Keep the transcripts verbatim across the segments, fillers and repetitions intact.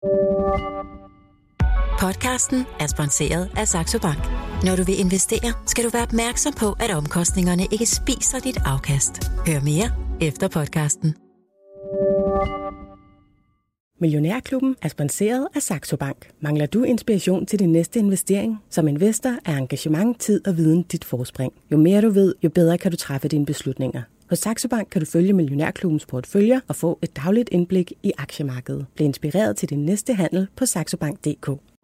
Podcasten er sponsoreret af Saxo Bank. Når du vil investere, skal du være opmærksom på, at omkostningerne ikke spiser dit afkast. Hør mere efter podcasten. Millionærklubben er sponsoreret af Saxo Bank. Mangler du inspiration til din næste investering? Som investor er engagement, tid og viden dit forspring. Jo mere du ved, jo bedre kan du træffe dine beslutninger. Hos Saxo Bank kan du følge Millionærklubbens porteføljer og få et dagligt indblik i aktiemarkedet. Bliv inspireret til din næste handel på saxo bank punktum d k.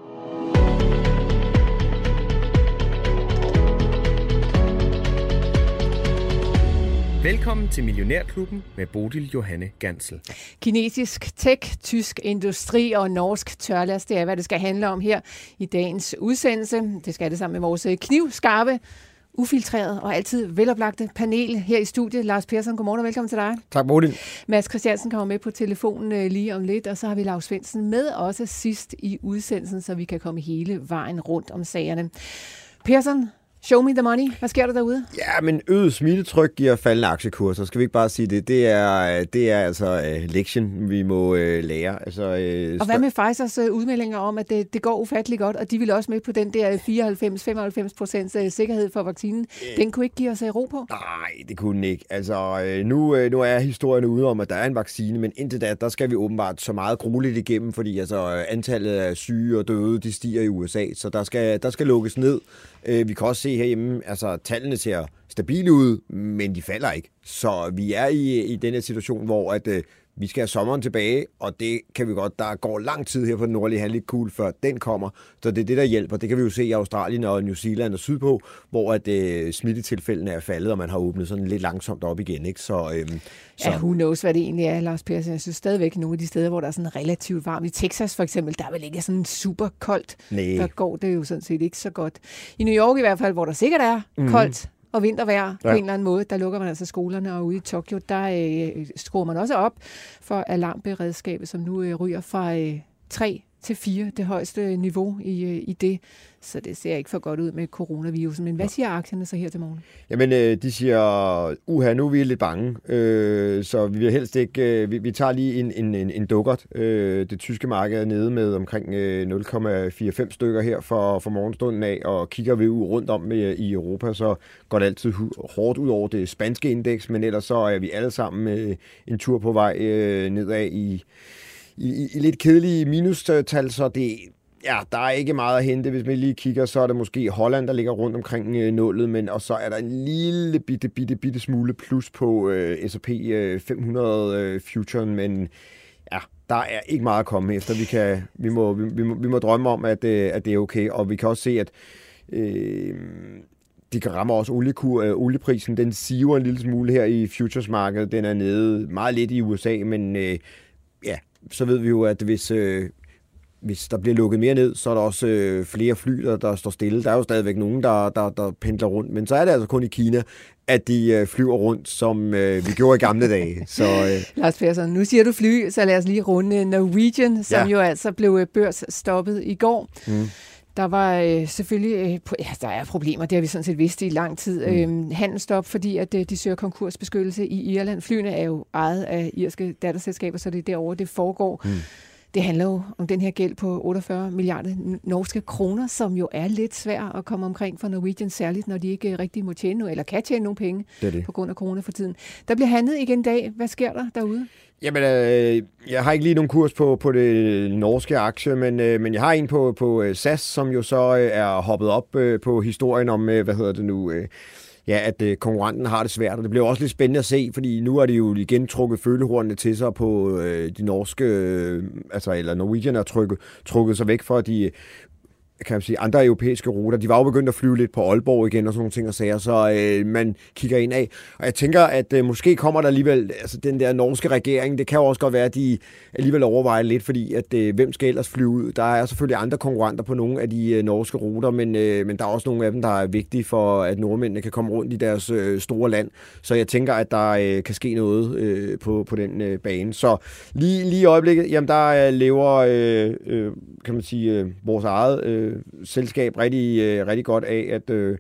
Velkommen til Millionærklubben med Bodil Johanne Gansel. Kinesisk tech, tysk industri og norsk tørlast, det er, hvad det skal handle om her i dagens udsendelse. Det skal det sammen med vores knivskarpe, ufiltreret og altid veloplagte panel her i studiet. Lars Persson, godmorgen og velkommen til dig. Tak, Bodil. Mads Christiansen kommer med på telefonen lige om lidt, og så har vi Lars Svendsen med også sidst i udsendelsen, så vi kan komme hele vejen rundt om sagerne. Persson, show me the money. Hvad sker der derude? Ja, men øget smittetryk giver faldende aktiekurser. Skal vi ikke bare sige det? Det er, det er altså uh, lektion, vi må uh, lære. Altså, uh, og hvad med Pfizers uh, udmeldinger om, at det, det går ufatteligt godt, og de vil også med på den der fireoghalvfems til femoghalvfems procent uh, sikkerhed for vaccinen. Uh, den kunne ikke give os uh, ro på? Nej, det kunne den ikke. Altså, uh, nu, uh, nu er historien ude om, at der er en vaccine, men indtil da, der skal vi åbenbart så meget grueligt igennem, fordi altså, antallet af syge og døde, de stiger i U S A, så der skal, der skal lukkes ned. Uh, vi kan også se herhjemme, altså tallene ser stabile ud, men de falder ikke. Så vi er i, i denne situation, hvor at, øh, vi skal have sommeren tilbage, og det kan vi godt. Der går lang tid her på den nordlige halvkugle, før den kommer. Så det er det, der hjælper. Det kan vi jo se i Australien og New Zealand og sydpå, hvor at, øh, smittetilfældene er faldet, og man har åbnet sådan lidt langsomt op igen. Ikke? Så, øh, så... Ja, who knows, hvad det egentlig er, Lars Persson. Jeg synes stadigvæk, nogle af de steder, hvor der er sådan relativt varmt. I Texas for eksempel, der er vel ikke sådan super koldt. Nej. Der går det jo sådan set ikke så godt. I New York i hvert fald, hvor der sikkert er mm. koldt, og vintervejr ja. På en eller anden måde, der lukker man altså skolerne, og ude i Tokyo, der øh, skruer man også op for alarmberedskabet, som nu øh, ryger fra øh, tre til fire, det højeste niveau i, øh, i det. Så det ser ikke for godt ud med coronavirusen. Men hvad siger aktierne så her til morgen? Jamen, øh, de siger, uha, nu er vi lidt bange, øh, så vi vil helst ikke, øh, vi, vi tager lige en, en, en, en dukkert. Øh, det tyske marked er nede med omkring øh, nul komma fireoghalvfems stykker her for, for morgenstunden af, og kigger vi ud rundt om øh, i Europa, så går det altid hårdt ud over det spanske indeks, men ellers så er vi alle sammen øh, en tur på vej øh, nedad i, i, i lidt kedelige minustal, så det ja, der er ikke meget at hente. Hvis man lige kigger, så er det måske Holland, der ligger rundt omkring øh, nullet, men og så er der en lille bitte, bitte, bitte smule plus på øh, S og P øh, fem hundrede øh, Futuren, men ja, der er ikke meget at komme efter. Vi, kan, vi, må, vi, vi, må, vi må drømme om, at, øh, at det er okay, og vi kan også se, at øh, de kan ramme også oliekur, øh, olieprisen. Den siver en lille smule her i futuresmarkedet. Den er nede meget lidt i U S A, men øh, ja, så ved vi jo, at hvis øh, Hvis der bliver lukket mere ned, så er der også øh, flere fly, der, der står stille. Der er jo stadigvæk nogen, der, der, der pendler rundt. Men så er det altså kun i Kina, at de øh, flyver rundt, som øh, vi gjorde i gamle dage. Så, øh... Lars Persson, nu siger du fly, så lad os lige runde Norwegian, som ja. jo altså blev børsstoppet i går. Mm. Der var øh, selvfølgelig, øh, ja, der er problemer, det har vi sådan set vidst i lang tid. Mm. Øh, handelsstop, fordi at øh, de søger konkursbeskyttelse i Irland. Flyene er jo ejet af irske datterselskaber, så det er derovre, det foregår. Mm. Det handler jo om den her gæld på otteogfyrre milliarder norske kroner, som jo er lidt svær at komme omkring for Norwegian, særligt når de ikke rigtig må tjene eller kan tjene nogen penge det det. på grund af corona for tiden. Der bliver handlet igen i dag. Hvad sker der derude? Jamen, øh, jeg har ikke lige nogen kurs på, på det norske aktie, men, øh, men jeg har en på, på S A S, som jo så øh, er hoppet op øh, på historien om, øh, hvad hedder det nu... Øh, Ja, at øh, konkurrenten har det svært, og det bliver også lidt spændende at se, fordi nu er de jo igen trukket følehornene til sig på øh, de norske, øh, altså eller Norwegian er trukket, trukket sig væk fra de kan man sige, andre europæiske ruter. De var jo begyndt at flyve lidt på Aalborg igen og sådan nogle ting og sager, så øh, man kigger ind af. Og jeg tænker, at øh, måske kommer der alligevel, altså den der norske regering, det kan jo også godt være, at de alligevel overvejer lidt, fordi at øh, hvem skal ellers flyve ud? Der er selvfølgelig andre konkurrenter på nogle af de øh, norske ruter, men, øh, men der er også nogle af dem, der er vigtige for, at nordmændene kan komme rundt i deres øh, store land. Så jeg tænker, at der øh, kan ske noget øh, på, på den øh, bane. Så lige, lige i øjeblikket, jamen der øh, lever, øh, øh, kan man sige, øh, vores eget øh, selskab rigtig, øh, rigtig godt af, at, øh,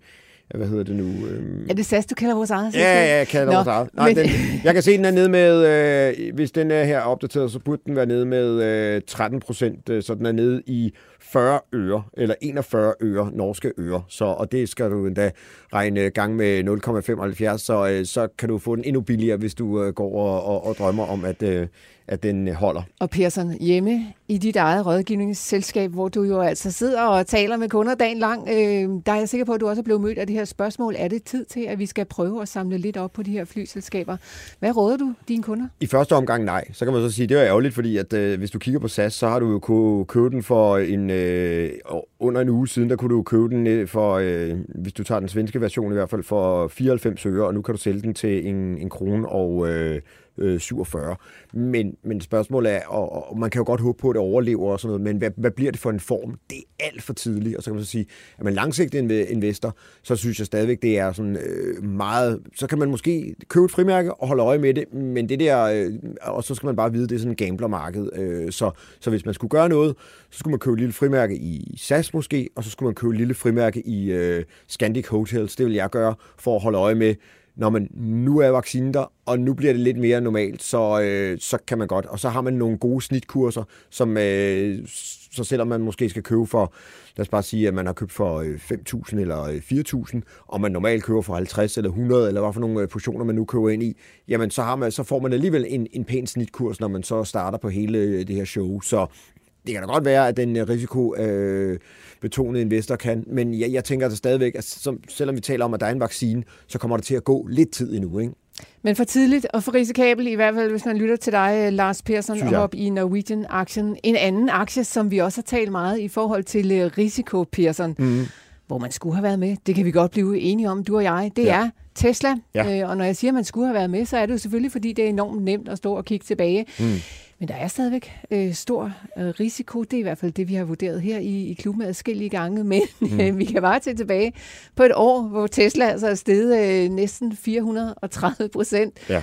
hvad hedder det nu? Øhm... Er det S A S, du kalder vores eget selskab? Ja, ja, jeg kalder Nå, vores eget. Nej, men... den, jeg kan se, den er nede med, øh, hvis den er her opdateret, så burde den være nede med øh, tretten procent, øh, så den er nede i fyrre øre, eller enogfyrre øre, norske øre. Så, og det skal du endda regne gang med nul komma femoghalvfjerds, så, øh, så kan du få den endnu billigere, hvis du øh, går og, og, og drømmer om, at, øh, at den holder. Og Persson, hjemme i dit eget rådgivningsselskab, hvor du jo altså sidder og taler med kunder dagen lang, øh, der er jeg sikker på, at du også er blevet mødt af det her spørgsmål. Er det tid til, at vi skal prøve at samle lidt op på de her flyselskaber? Hvad råder du dine kunder? I første omgang nej. Så kan man så sige, at det er ærgerligt, fordi at, øh, hvis du kigger på S A S, så har du jo kunnet købe den for en, øh, under en uge siden, der kunne du købe den for, øh, hvis du tager den svenske version i hvert fald, for fireoghalvfems øre, og nu kan du sælge den til en, en krone og øh, øh, syvogfyrre. Men, men spørgsmålet er, og, og man kan jo godt håbe på, at det overlever og sådan noget, men hvad, hvad bliver det for en form? Det er alt for tidligt, og så kan man så sige, at man langsigtet investor, så synes jeg stadigvæk, det er sådan øh, meget, så kan man måske købe et frimærke og holde øje med det, men det der, øh, og så skal man bare vide, det er sådan en gamblermarked, øh, så, så hvis man skulle gøre noget, så skulle man købe et lille frimærke i S A S måske, og så skulle man købe et lille frimærke i øh, Scandic Hotels, det vil jeg gøre, for at holde øje med, når man nu er vaccinen der, og nu bliver det lidt mere normalt, så, øh, så kan man godt. Og så har man nogle gode snitkurser, som øh, så selvom man måske skal købe for, lad os bare sige, at man har købt for øh, fem tusind eller øh, fire tusind, og man normalt køber for halvtreds eller hundrede, eller hvad for nogle øh, portioner man nu køber ind i, jamen så, har man, så får man alligevel en, en pæn snitkurs, når man så starter på hele øh, det her show. Så det kan da godt være, at den risikobetonede øh, investor kan, men jeg, jeg tænker altså stadigvæk, at som, selvom vi taler om, at der er en vaccine, så kommer det til at gå lidt tid endnu, ikke? Men for tidligt og for risikabelt, i hvert fald hvis man lytter til dig, Lars Persson, og op i Norwegian-aktien. En anden aktie, som vi også har talt meget i forhold til risiko, Persson, mm. hvor man skulle have været med, det kan vi godt blive enige om, du og jeg, det ja. er Tesla. Ja. Øh, og når jeg siger, at man skulle have været med, så er det jo selvfølgelig, fordi det er enormt nemt at stå og kigge tilbage. Mm. Men der er stadigvæk øh, stor øh, risiko. Det er i hvert fald det, vi har vurderet her i, i klubben adskillige gange. Men mm. øh, vi kan bare tage tilbage på et år, hvor Tesla altså er steget øh, næsten fire hundrede og tredive procent. Ja.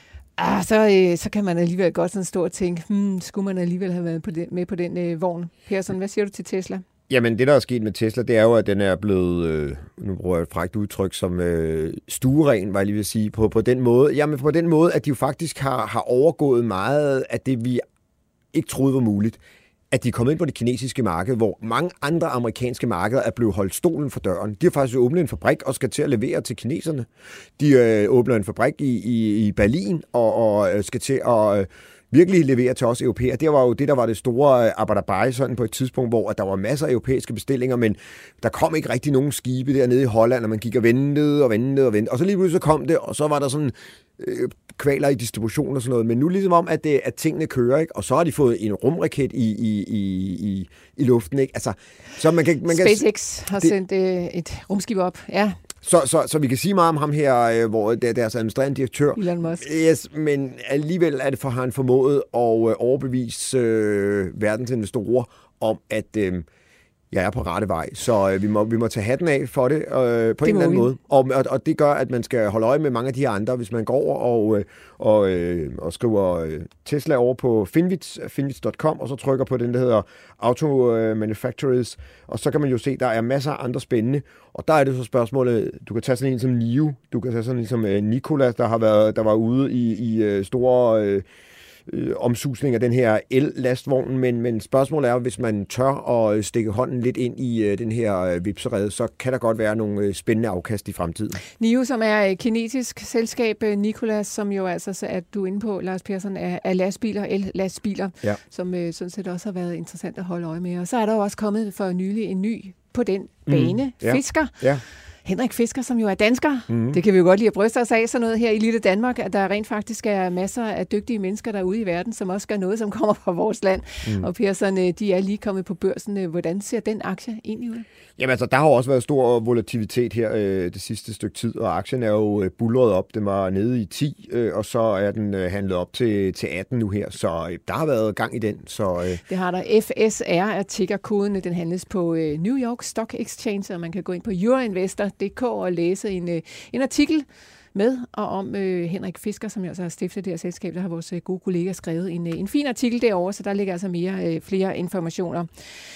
Ah, så, øh, så kan man alligevel godt sådan stå og tænke, hmm, skulle man alligevel have været på den, med på den øh, vogn? Persson, hvad siger du til Tesla? Jamen, det der er sket med Tesla, det er jo, at den er blevet, øh, nu bruger jeg et frækt udtryk, som øh, stueren, var jeg lige vil sige, på, på den måde. Jamen, på den måde, at de jo faktisk har, har overgået meget af det, vi ikke troede var muligt. At de er kommet ind på det kinesiske marked, hvor mange andre amerikanske markeder er blevet holdt stolen for døren. De har faktisk åbnet en fabrik og skal til at levere til kineserne. De øh, åbner en fabrik i, i, i Berlin og, og skal til at Øh, virkelig levere til os europæere. Det var jo det, der var det store arbejderbeje sådan på et tidspunkt, hvor der var masser af europæiske bestillinger, men der kom ikke rigtig nogen skibe dernede i Holland, og man gik og ventede og ventede og ventede. Og så lige pludselig så kom det, og så var der sådan øh, kvaler i distribution og sådan noget. Men nu ligesom om, at, det, at tingene kører, ikke? Og så har de fået en rumraket i, i, i, i, i luften, ikke? Altså, så man kan, man SpaceX kan, har det, sendt øh, et rumskib op, ja. Så, så, så vi kan sige meget om ham her, hvor det er deres administrerende direktør. Elon Musk. Yes, men alligevel er det for han formået at overbevise øh, verdens investorer om, at øh, jeg er på rette vej. Så øh, vi, må, vi må tage hatten af for det øh, på det en eller anden vi. måde. Og, og, og det gør, at man skal holde øje med mange af de her andre, hvis man går over og, øh, og, øh, og skriver øh, Tesla over på Finvits, finvits punktum com, og så trykker på den, der hedder Auto Manufacturers, og så kan man jo se, der er masser af andre spændende. Og der er det så spørgsmålet, du kan tage sådan en som N I O, du kan tage sådan en som øh, Nikola, der har været, der var ude i, i øh, store øh, øh, omsusning af den her el-lastvogn, men, men spørgsmålet er, hvis man tør at stikke hånden lidt ind i øh, den her øh, vipserede, så kan der godt være nogle øh, spændende afkast i fremtiden. N I O, som er et kinesisk selskab, Nikola, som jo altså, så er du inde på, Lars Persson, er, er lastbiler, el-lastbiler, ja. som øh, sådan set også har været interessant at holde øje med. Og så er der jo også kommet for nylig en ny på den bane, mm, ja. Fisker. Ja. Henrik Fisker, som jo er dansker. Mm. Det kan vi jo godt lide at bryste os af, sådan noget her i lille Danmark, at der rent faktisk er masser af dygtige mennesker derude i verden, som også gør noget, som kommer fra vores land. Mm. Og Persson, de er lige kommet på børsen. Hvordan ser den aktie egentlig ud? Jamen altså, der har også været stor volatilitet her øh, det sidste stykke tid, og aktien er jo øh, buldret op. Den var nede i ti, øh, og så er den øh, handlet op til, til atten nu her, så øh, der har været gang i den. Så, øh. Det har der. F S R er tickerkoden. Den handles på øh, New York Stock Exchange, og man kan gå ind på euroinvestor punktum d k og læse en, øh, en artikel med og om øh, Henrik Fisker, som jo også har stiftet det her selskab. Der har vores øh, gode kollega skrevet en, øh, en fin artikel derovre, så der ligger altså mere, øh, flere informationer.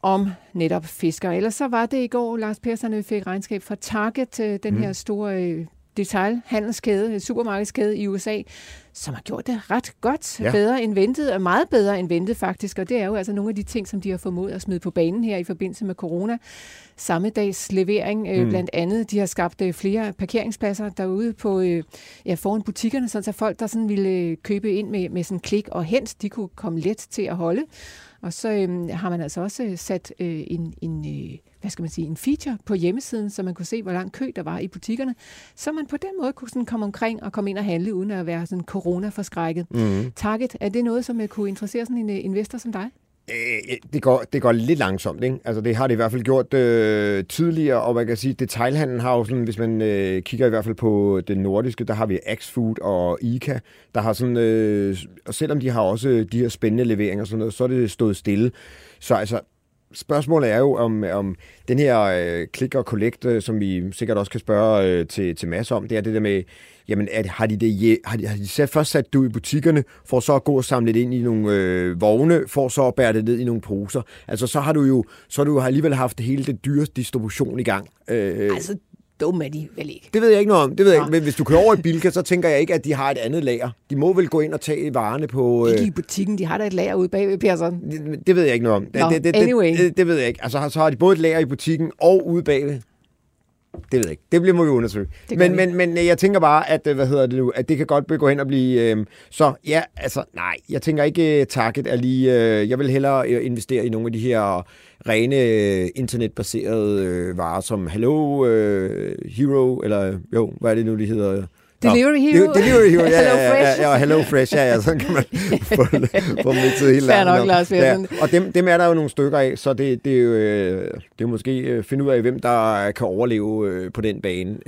om netop fisker. Ellers så var det i går, Lars Persson, vi fik regnskab fra Target, den mm. her store øh, detailhandelskæde, supermarkedskæde i U S A, som har gjort det ret godt, ja. bedre end ventet, og meget bedre end ventet faktisk, og det er jo altså nogle af de ting, som de har formået at smide på banen her i forbindelse med corona. Samme dags levering, øh, mm. blandt andet, de har skabt øh, flere parkeringspladser derude på, øh, ja, foran butikkerne, så folk, der sådan ville købe ind med, med sådan klik og hent, de kunne komme let til at holde. Og så øh, har man altså også sat øh, en, en, øh, hvad skal man sige, en feature på hjemmesiden, så man kunne se, hvor lang kø der var i butikkerne, så man på den måde kunne sådan komme omkring og komme ind og handle, uden at være sådan corona-forskrækket. Mm. Target, er det noget, som kunne interessere sådan en investor som dig? Det går, det går lidt langsomt, ikke? Altså det har det i hvert fald gjort øh, tidligere, og man kan sige, detailhandlen har jo sådan, hvis man øh, kigger i hvert fald på det nordiske, der har vi Axfood og ICA, der har sådan, øh, og selvom de har også de her spændende leveringer og sådan noget, så er det stået stille. Så altså, spørgsmålet er jo, om, om den her øh, click og collect, øh, som vi sikkert også kan spørge øh, til, til Mads om, det er det der med, jamen at, har de det har de, har de selv først sat det ud i butikkerne, for så at gå og samle det ind i nogle øh, vogne, for så at bære det ned i nogle poser. Altså så har du jo så har du alligevel haft hele det dyre distribution i gang. Øh, altså dumme er de vel ikke? Det ved jeg ikke noget om. Det ved jeg ikke. Men hvis du kører over i Bilka, så tænker jeg ikke, at de har et andet lager. De må vel gå ind og tage varerne på... Ikke i butikken, de har da et lager ude bagved, Persson. Det, det ved jeg ikke noget om. No, det, det, anyway. det, det, det ved jeg ikke. Altså så har de både et lager i butikken og ude bagved. Det ved jeg ikke. Det bliver må vi undersøge. Men, men, men jeg tænker bare, at hvad hedder det nu, at det kan godt gå hen og blive... Øh, så ja, altså nej, jeg tænker ikke, Target er lige... Øh, jeg vil hellere investere i nogle af de her rene internetbaserede øh, varer, som Hello øh, Hero, eller jo, hvad er det nu, de hedder... Delivery Hero. Delivery Hero, ja, ja, ja, ja, Hello Fresh, ja, ja, sådan kan man få, få dem til hele landet. Nok, Lars ja, og dem, dem er der jo nogle stykker af, så det, det, er, jo, det er jo måske finde ud af, hvem der kan overleve på den bane.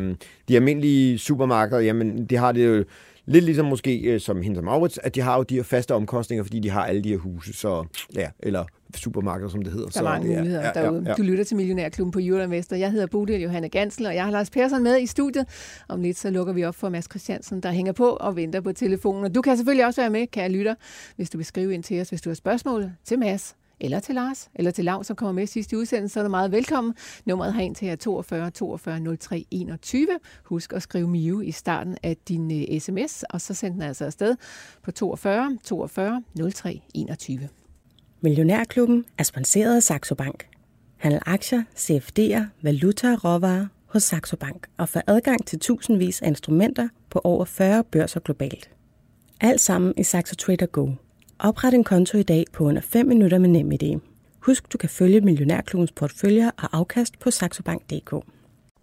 De almindelige supermarkeder, jamen, de har det jo lidt ligesom måske som Hinds og Maurits, at de har jo de her faste omkostninger, fordi de har alle de her huse, så ja, eller supermarkeder, som det hedder. Der er mange muligheder ja, derude. Ja, ja. Du lytter til Millionærklubben på Jylland. Jeg hedder Bodil Johanne Gansel, og jeg har Lars Persson med i studiet. Om lidt så lukker vi op for Mads Christiansen, der hænger på og venter på telefonen. Og du kan selvfølgelig også være med, kære lytter, hvis du vil skrive ind til os, hvis du har spørgsmål til Mads, eller til Lars, eller til Lav, som kommer med sidste udsendelse, så er du meget velkommen. Nummeret herind til er toogfyrre toogfyrre nul tre enogtyve. Husk at skrive Miu i starten af din uh, sms, og så send den altså afsted på toogfyrre toogfyrre nul tre enogtyve. Millionærklubben er sponsoreret af Saxo Bank. Handel aktier, C F D'er, valuta og råvarer hos Saxo Bank og få adgang til tusindvis af instrumenter på over fyrre børser globalt. Alt sammen i Saxo Trader Go. Opret en konto i dag på under fem minutter med NemID. Husk, du kan følge Millionærklubbens porteføljer og afkast på saxobank punktum d k.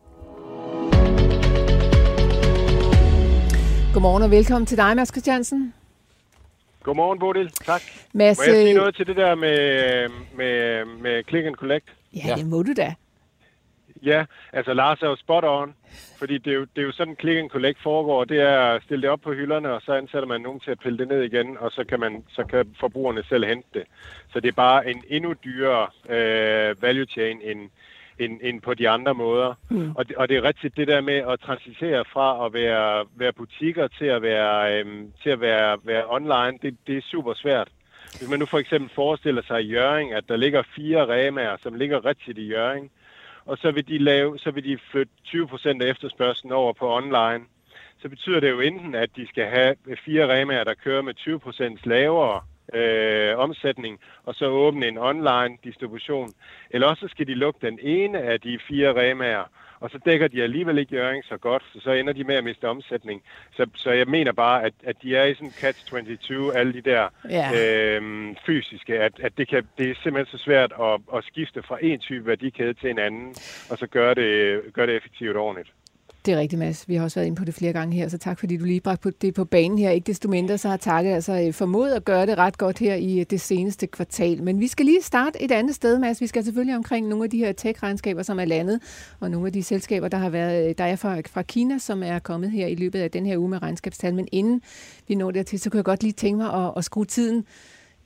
Godmorgen og velkommen til dig, Mads Christiansen. Godmorgen, Bodil. Tak. Mads, må jeg sige noget til det der med, med, med click and collect? Ja, ja, det må du da. Ja, altså Lars er jo spot on, fordi det er jo, det er jo sådan, click and collect foregår. Det er at stille det op på hylderne, og så ansætter man nogen til at pille det ned igen, og så kan, man, så kan forbrugerne selv hente det. Så det er bare en endnu dyrere øh, value chain end, end, end på de andre måder. Mm. Og, det, og det er rigtigt det der med at transitere fra at være, være butikker til at være, øhm, til at være, være online, det, det er super svært. Hvis man nu for eksempel forestiller sig i Hjørring, at der ligger fire Remaer, som ligger rigtigt i Hjørring, og så vil de lave, så vil de flytte tyve procent af efterspørgslen over på online. Så betyder det jo enten, at de skal have fire Remaer, der kører med tyve procent lavere øh, omsætning, og så åbne en online distribution. Eller også skal de lukke den ene af de fire Remaer, og så dækker de alligevel ikke Hjørring så godt, så så ender de med at miste omsætning. Så, så jeg mener bare, at, at de er i sådan catch toogtyve, alle de der ja. øh, fysiske, at, at det, kan, det er simpelthen så svært at, at skifte fra en type værdikæde til en anden, og så gøre det, gøre det effektivt ordentligt. Det er rigtigt, Mads. Vi har også været inde på det flere gange her, så tak fordi du lige bragte det på banen her. Ikke desto mindre, så har Target altså formået at gøre det ret godt her i det seneste kvartal. Men vi skal lige starte et andet sted, Mads. Vi skal selvfølgelig omkring nogle af de her tech-regnskaber, som er landet, og nogle af de selskaber, der har været, der er fra, fra Kina, som er kommet her i løbet af den her uge med regnskabstal. Men inden vi når dertil, så kunne jeg godt lige tænke mig at, at skrue tiden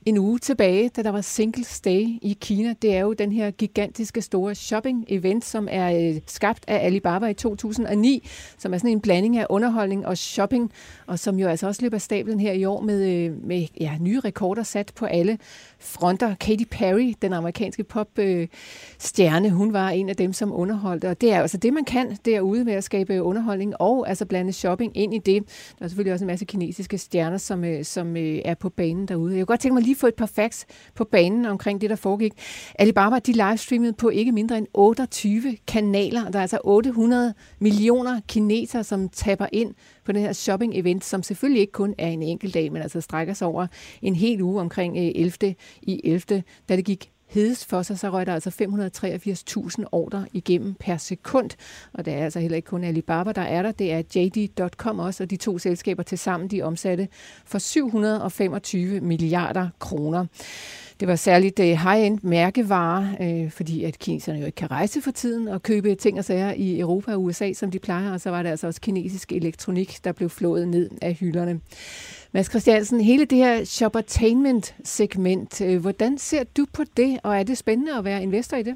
en uge tilbage, da der var Singles Day i Kina. Det er jo den her gigantiske store shopping-event, som er øh, skabt af Alibaba i to tusind og ni, som er sådan en blanding af underholdning og shopping, og som jo altså også løber af stablen her i år med, øh, med ja, nye rekorder sat på alle fronter. Katy Perry, den amerikanske popstjerne, øh, hun var en af dem, som underholdte, og det er altså det, man kan derude ved at skabe underholdning og altså blande shopping ind i det. Der er selvfølgelig også en masse kinesiske stjerner, som, øh, som øh, er på banen derude. Jeg kunne godt tænke mig lige få et par facts på banen omkring det, der foregik. Alibaba, de livestreamede på ikke mindre end otteogtyve kanaler. Der er altså otte hundrede millioner kinesere, som tapper ind på den her shopping-event, som selvfølgelig ikke kun er en enkelt dag, men altså strækker sig over en hel uge omkring ellevte i ellevte, da det gik hedest for sig, så røg der altså fem hundrede og treogfirs tusind ordrer igennem per sekund. Og det er altså heller ikke kun Alibaba, der er der. Det er J D punktum com også, og de to selskaber til sammen, de omsatte for syv hundrede og femogtyve milliarder kroner. Det var særligt high-end mærkevarer, øh, fordi at kineserne jo ikke kan rejse for tiden og købe ting og sager i Europa og U S A, som de plejer, og så var det altså også kinesisk elektronik, der blev flået ned af hylderne. Mads Christiansen, hele det her shoppertainment-segment, øh, hvordan ser du på det, og er det spændende at være investor i det?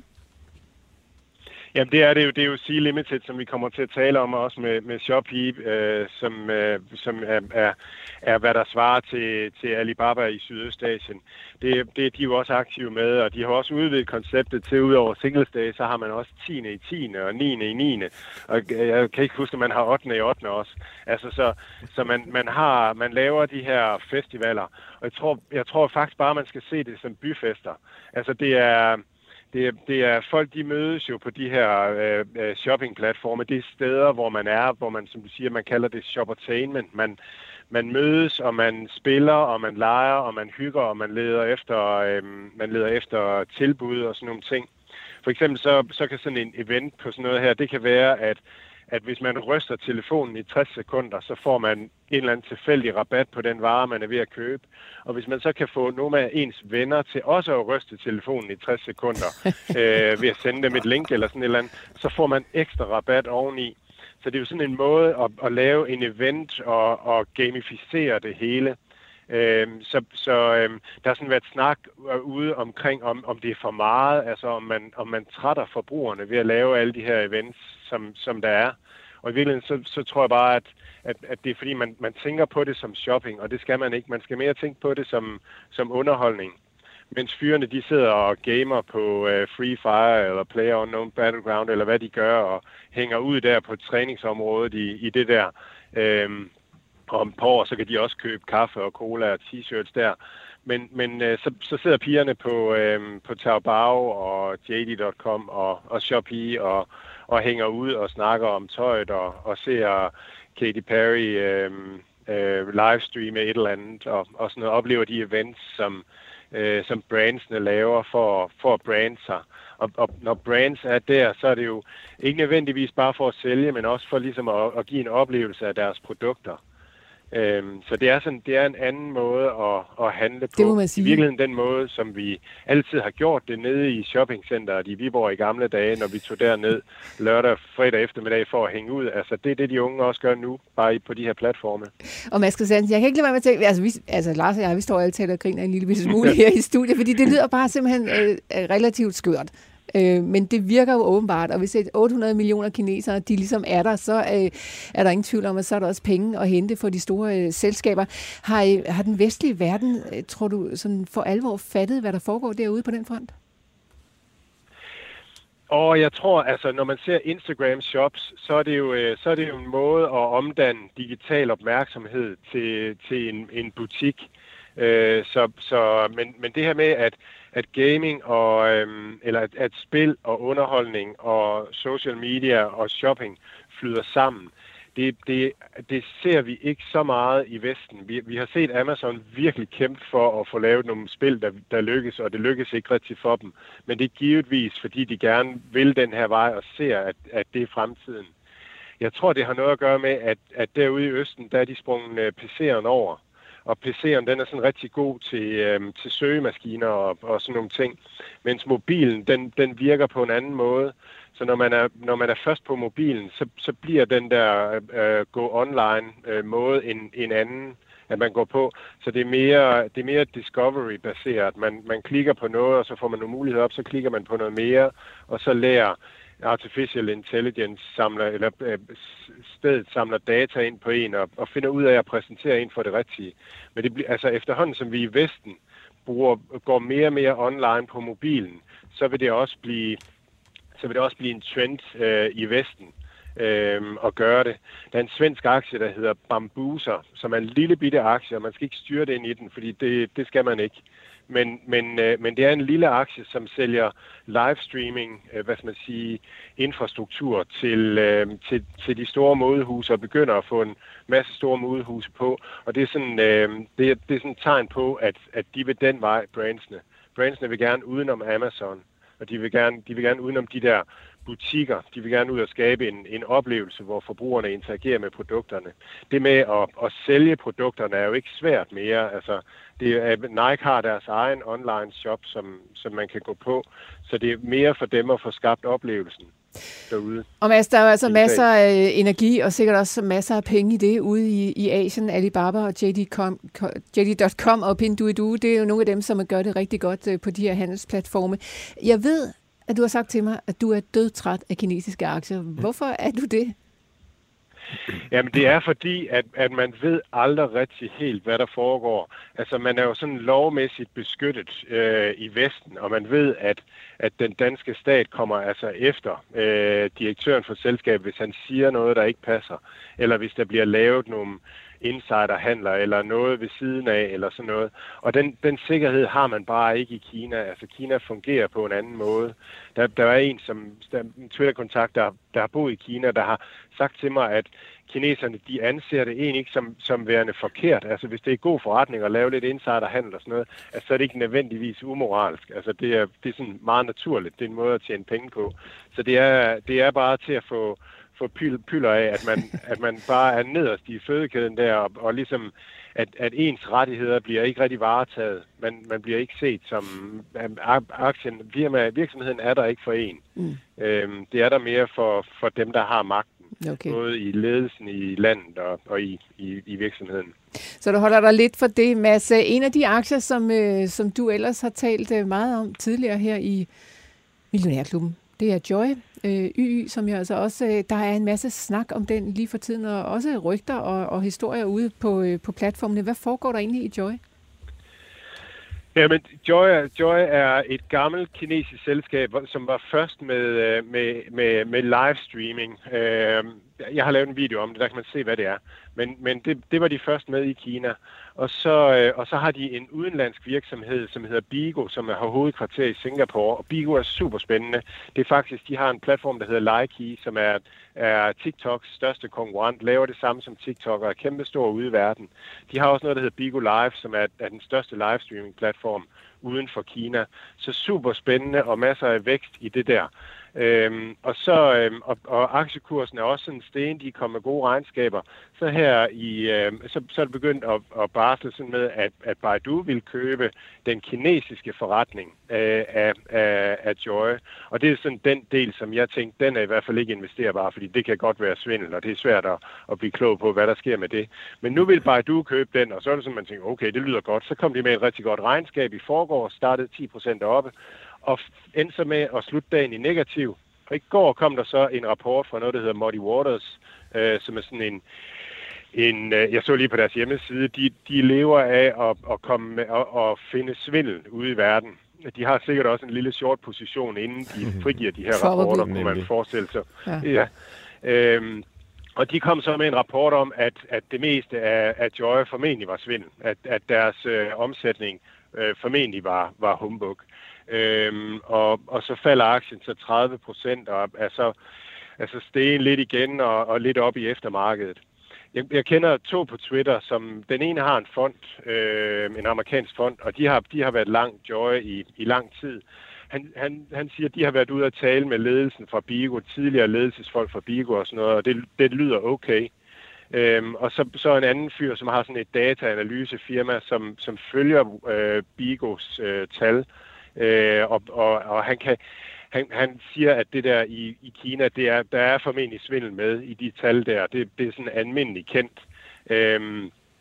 Jamen det er det jo, det er jo Sea Limited, som vi kommer til at tale om, også med, med Shopee, øh, som, øh, som er, er, er, hvad der svarer til, til Alibaba i Sydøstasien. Det, det er de jo også aktive med, og de har også udvidet konceptet til, udover Singles Day, så har man også tiende i tiende og niende i niende. Og jeg kan ikke huske, at man har ottende i ottende også. Altså så, så man, man, har, man laver de her festivaler, og jeg tror, jeg tror faktisk bare, man skal se det som byfester. Altså det er... Det er, det er folk, de mødes jo på de her øh, shoppingplatforme. Det er steder, hvor man er, hvor man, som du siger, man kalder det shoppertainment. Man, man mødes, og man spiller, og man leger, og man hygger, og man leder efter, øh, man leder efter tilbud og sådan nogle ting. For eksempel så, så kan sådan en event på sådan noget her, det kan være, at at hvis man ryster telefonen i tres sekunder, så får man en eller anden tilfældig rabat på den vare, man er ved at købe. Og hvis man så kan få nogle af ens venner til også at ryste telefonen i tres sekunder, øh, ved at sende dem et link eller sådan et eller andet, så får man ekstra rabat oveni. Så det er jo sådan en måde at, at lave en event og, og gamificere det hele. Øhm, så så øhm, der har sådan været snak ude omkring, om, om det er for meget, altså om man, om man trætter forbrugerne ved at lave alle de her events, som, som der er. Og i virkeligheden, så, så tror jeg bare, at, at, at det er fordi, man, man tænker på det som shopping, og det skal man ikke. Man skal mere tænke på det som, som underholdning. Mens fyrene, de sidder og gamer på uh, Free Fire eller PlayerUnknown Battleground, eller hvad de gør, og hænger ud der på træningsområdet i, i det der. Øhm, Og om et par år, så kan de også købe kaffe og cola og t-shirts der. Men, men øh, så, så sidder pigerne på, øh, på Taobao og J D punktum com og, og Shopee og, og hænger ud og snakker om tøjet og, og ser Katy Perry øh, øh, livestreame et eller andet og, og sådan noget, oplever de events, som, øh, som brandsene laver for, for at brande sig. Og, og når brands er der, så er det jo ikke nødvendigvis bare for at sælge, men også for ligesom at, at give en oplevelse af deres produkter. Øhm, så det er sådan, det er en anden måde at, at handle på. Det må man sige. I virkeligheden den måde, som vi altid har gjort det nede i shoppingcenteret i Viborg i gamle dage, når vi tog derned lørdag og fredag eftermiddag for at hænge ud. Altså det er det, de unge også gør nu, bare på de her platforme. Og Mads Christiansen, jeg kan ikke lade være med at tænke, altså, vi, altså Lars og jeg, vi står altid og griner en lille smule her i studiet, fordi det lyder bare simpelthen øh, relativt skørt. Øh, men det virker jo åbenbart, og hvis otte hundrede millioner kinesere, de ligesom er der, så øh, er der ingen tvivl om, at så er der også penge at hente for de store øh, selskaber. Har, øh, har den vestlige verden, øh, tror du, sådan for alvor fattet, hvad der foregår derude på den front? Og jeg tror, altså, når man ser Instagram shops, så er det jo, øh, så er det jo en måde at omdanne digital opmærksomhed til, til en, en butik. Øh, så, så, men, men det her med, at at gaming og øhm, eller at, at spil og underholdning og social media og shopping flyder sammen, det, det, det ser vi ikke så meget i Vesten. Vi, vi har set Amazon virkelig kæmpe for at få lavet nogle spil, der, der lykkes, og det lykkes ikke rigtig for dem. Men det er givetvis, fordi de gerne vil den her vej og ser, at, at det er fremtiden. Jeg tror, det har noget at gøre med, at, at derude i Østen, der er de sprunget P C'eren over. Og P C'eren, den er sådan rigtig god til, øhm, til søgemaskiner og, og sådan nogle ting. Mens mobilen, den, den virker på en anden måde. Så når man er, når man er først på mobilen, så, så bliver den der øh, gå online øh, måde en, en anden. at man går på. Så det er mere, det er mere discovery-baseret. Man, man klikker på noget, og så får man nogle muligheder op, så klikker man på noget mere, og så lærer Artificial Intelligence samler, eller øh, stedet samler data ind på en, og, og finder ud af at præsentere en for det rigtige. Men det bliver, altså efterhånden, som vi i Vesten bruger, går mere og mere online på mobilen, så vil det også blive, så vil det også blive en trend øh, i Vesten øh, at gøre det. Der er en svensk aktie, der hedder Bambuser, som er en lille bitte aktie, og man skal ikke styre det ind i den, fordi det, det skal man ikke. Men, men, øh, men det er en lille aktie, som sælger livestreaming, øh, hvad skal man sige, infrastruktur til, øh, til, til de store modehuse, og begynder at få en masse store modehuse på. Og det er sådan, øh, det er, det er sådan et tegn på, at, at de vil den vej, brandsene. Brandsene vil gerne udenom Amazon, og de vil gerne, de vil gerne udenom de der butikker. De vil gerne ud og skabe en, en oplevelse, hvor forbrugerne interagerer med produkterne. Det med at, at sælge produkterne er jo ikke svært mere. Altså, det er, Nike har deres egen online shop, som, som man kan gå på, så det er mere for dem at få skabt oplevelsen derude. Og Mads, der er jo altså masser af energi, og sikkert også masser af penge i det ude i, i Asien. Alibaba og J D punktum com og Pinduoduo, det er jo nogle af dem, som gør det rigtig godt på de her handelsplatforme. Jeg ved, at du har sagt til mig, at du er dødtræt af kinesiske aktier. Hvorfor er du det? Jamen det er fordi, at, at man ved aldrig rigtig helt, hvad der foregår. Altså man er jo sådan lovmæssigt beskyttet øh, i Vesten, og man ved, at, at den danske stat kommer altså efter øh, direktøren for selskabet, hvis han siger noget, der ikke passer, eller hvis der bliver lavet nogle insiderhandler eller noget ved siden af, eller sådan noget. Og den, den sikkerhed har man bare ikke i Kina. Altså Kina fungerer på en anden måde. Der, der er en, som, der, en Twitter-kontakt, der, der har boet i Kina, der har sagt til mig, at kineserne, de anser det egentlig ikke som, som værende forkert. Altså hvis det er god forretning at lave lidt insiderhandel og sådan noget, altså, så er det ikke nødvendigvis umoralsk. Altså det er, det er sådan meget naturligt. Det er en måde at tjene penge på. Så det er, det er bare til at få få pyller af, at man, at man bare er nederst i fødekæden der, og, og ligesom, at, at ens rettigheder bliver ikke rigtig varetaget. Man, man bliver ikke set som aktien. Firma, virksomheden er der ikke for en. Mm. Øhm, det er der mere for, for dem, der har magten. Okay. Både i ledelsen i landet og, og i, i, i virksomheden. Så du holder dig lidt for det, Mads. En af de aktier, som, øh, som du ellers har talt meget om tidligere her i Millionærklubben, det er Joy, øh, Y Y, som jeg altså også, øh, der er en masse snak om den lige for tiden, og også rygter og, og historier ude på, øh, på platformene. Hvad foregår der egentlig i Joy? Jamen, Joy, Joy er et gammelt kinesisk selskab, som var først med, med, med, med livestreaming. Jeg har lavet en video om det, der kan man se, hvad det er. Men, men det, det var de først med i Kina. Og så, og så har de en udenlandsk virksomhed, som hedder Bigo, som har hovedkvarter i Singapore. Og Bigo er super spændende. Det er faktisk, de har en platform, der hedder Likee, som er, er TikToks største konkurrent. Laver det samme som TikTok og er kæmpestor ude i verden. De har også noget, der hedder Bigo Live, som er, er den største livestreaming-platform uden for Kina. Så super spændende og masser af vækst i det der. Øhm, og så øhm, og, og aktiekursen er også sådan sten, de kommer med gode regnskaber. Så her i øhm, så, så er det begyndt at, at barsle sådan med, at, at Baidu vil købe den kinesiske forretning øh, af, af, af Joy. Og det er sådan den del, som jeg tænkte, den er i hvert fald ikke investerbar, fordi det kan godt være svindel, og det er svært at, at blive klog på, hvad der sker med det. Men nu vil Baidu købe den, og så er det sådan, man tænker, okay, det lyder godt. Så kom de med et rigtig godt regnskab i forgår, startede ti procent oppe, og endte så med at slutte dagen i negativ. Og i går kom der så en rapport fra noget, der hedder Muddy Waters, øh, som er sådan en, en øh, jeg så lige på deres hjemmeside, de, de lever af at, at komme med og, og finde svindel ude i verden. De har sikkert også en lille short position, inden de frigiver de her rapporter, kunne man forestille sig. Ja. Ja. Øhm, og de kom så med en rapport om, at, at det meste af, af Joy formentlig var svindel. At, at deres øh, omsætning øh, formentlig var, var humbug. Øhm, og, og så falder aktien så tredive procent og er så altså stegen lidt igen og, og lidt op i eftermarkedet. Jeg, jeg kender to på Twitter, som den ene har en fond, øh, en amerikansk fond, og de har, de har været langt Joy i, i lang tid. Han, han, han siger, at de har været ude at tale med ledelsen fra Bigo, tidligere ledelsesfolk fra Bigo og sådan noget, og det, det lyder okay. Øhm, og så, så en anden fyr, som har sådan et dataanalysefirma, som, som følger øh, Bigos øh, tal, øh, og, og, og han kan han, han siger, at det der i, i Kina, det er, der er formentlig svindel med i de tal der. Det, det er sådan almindeligt kendt. Øhm,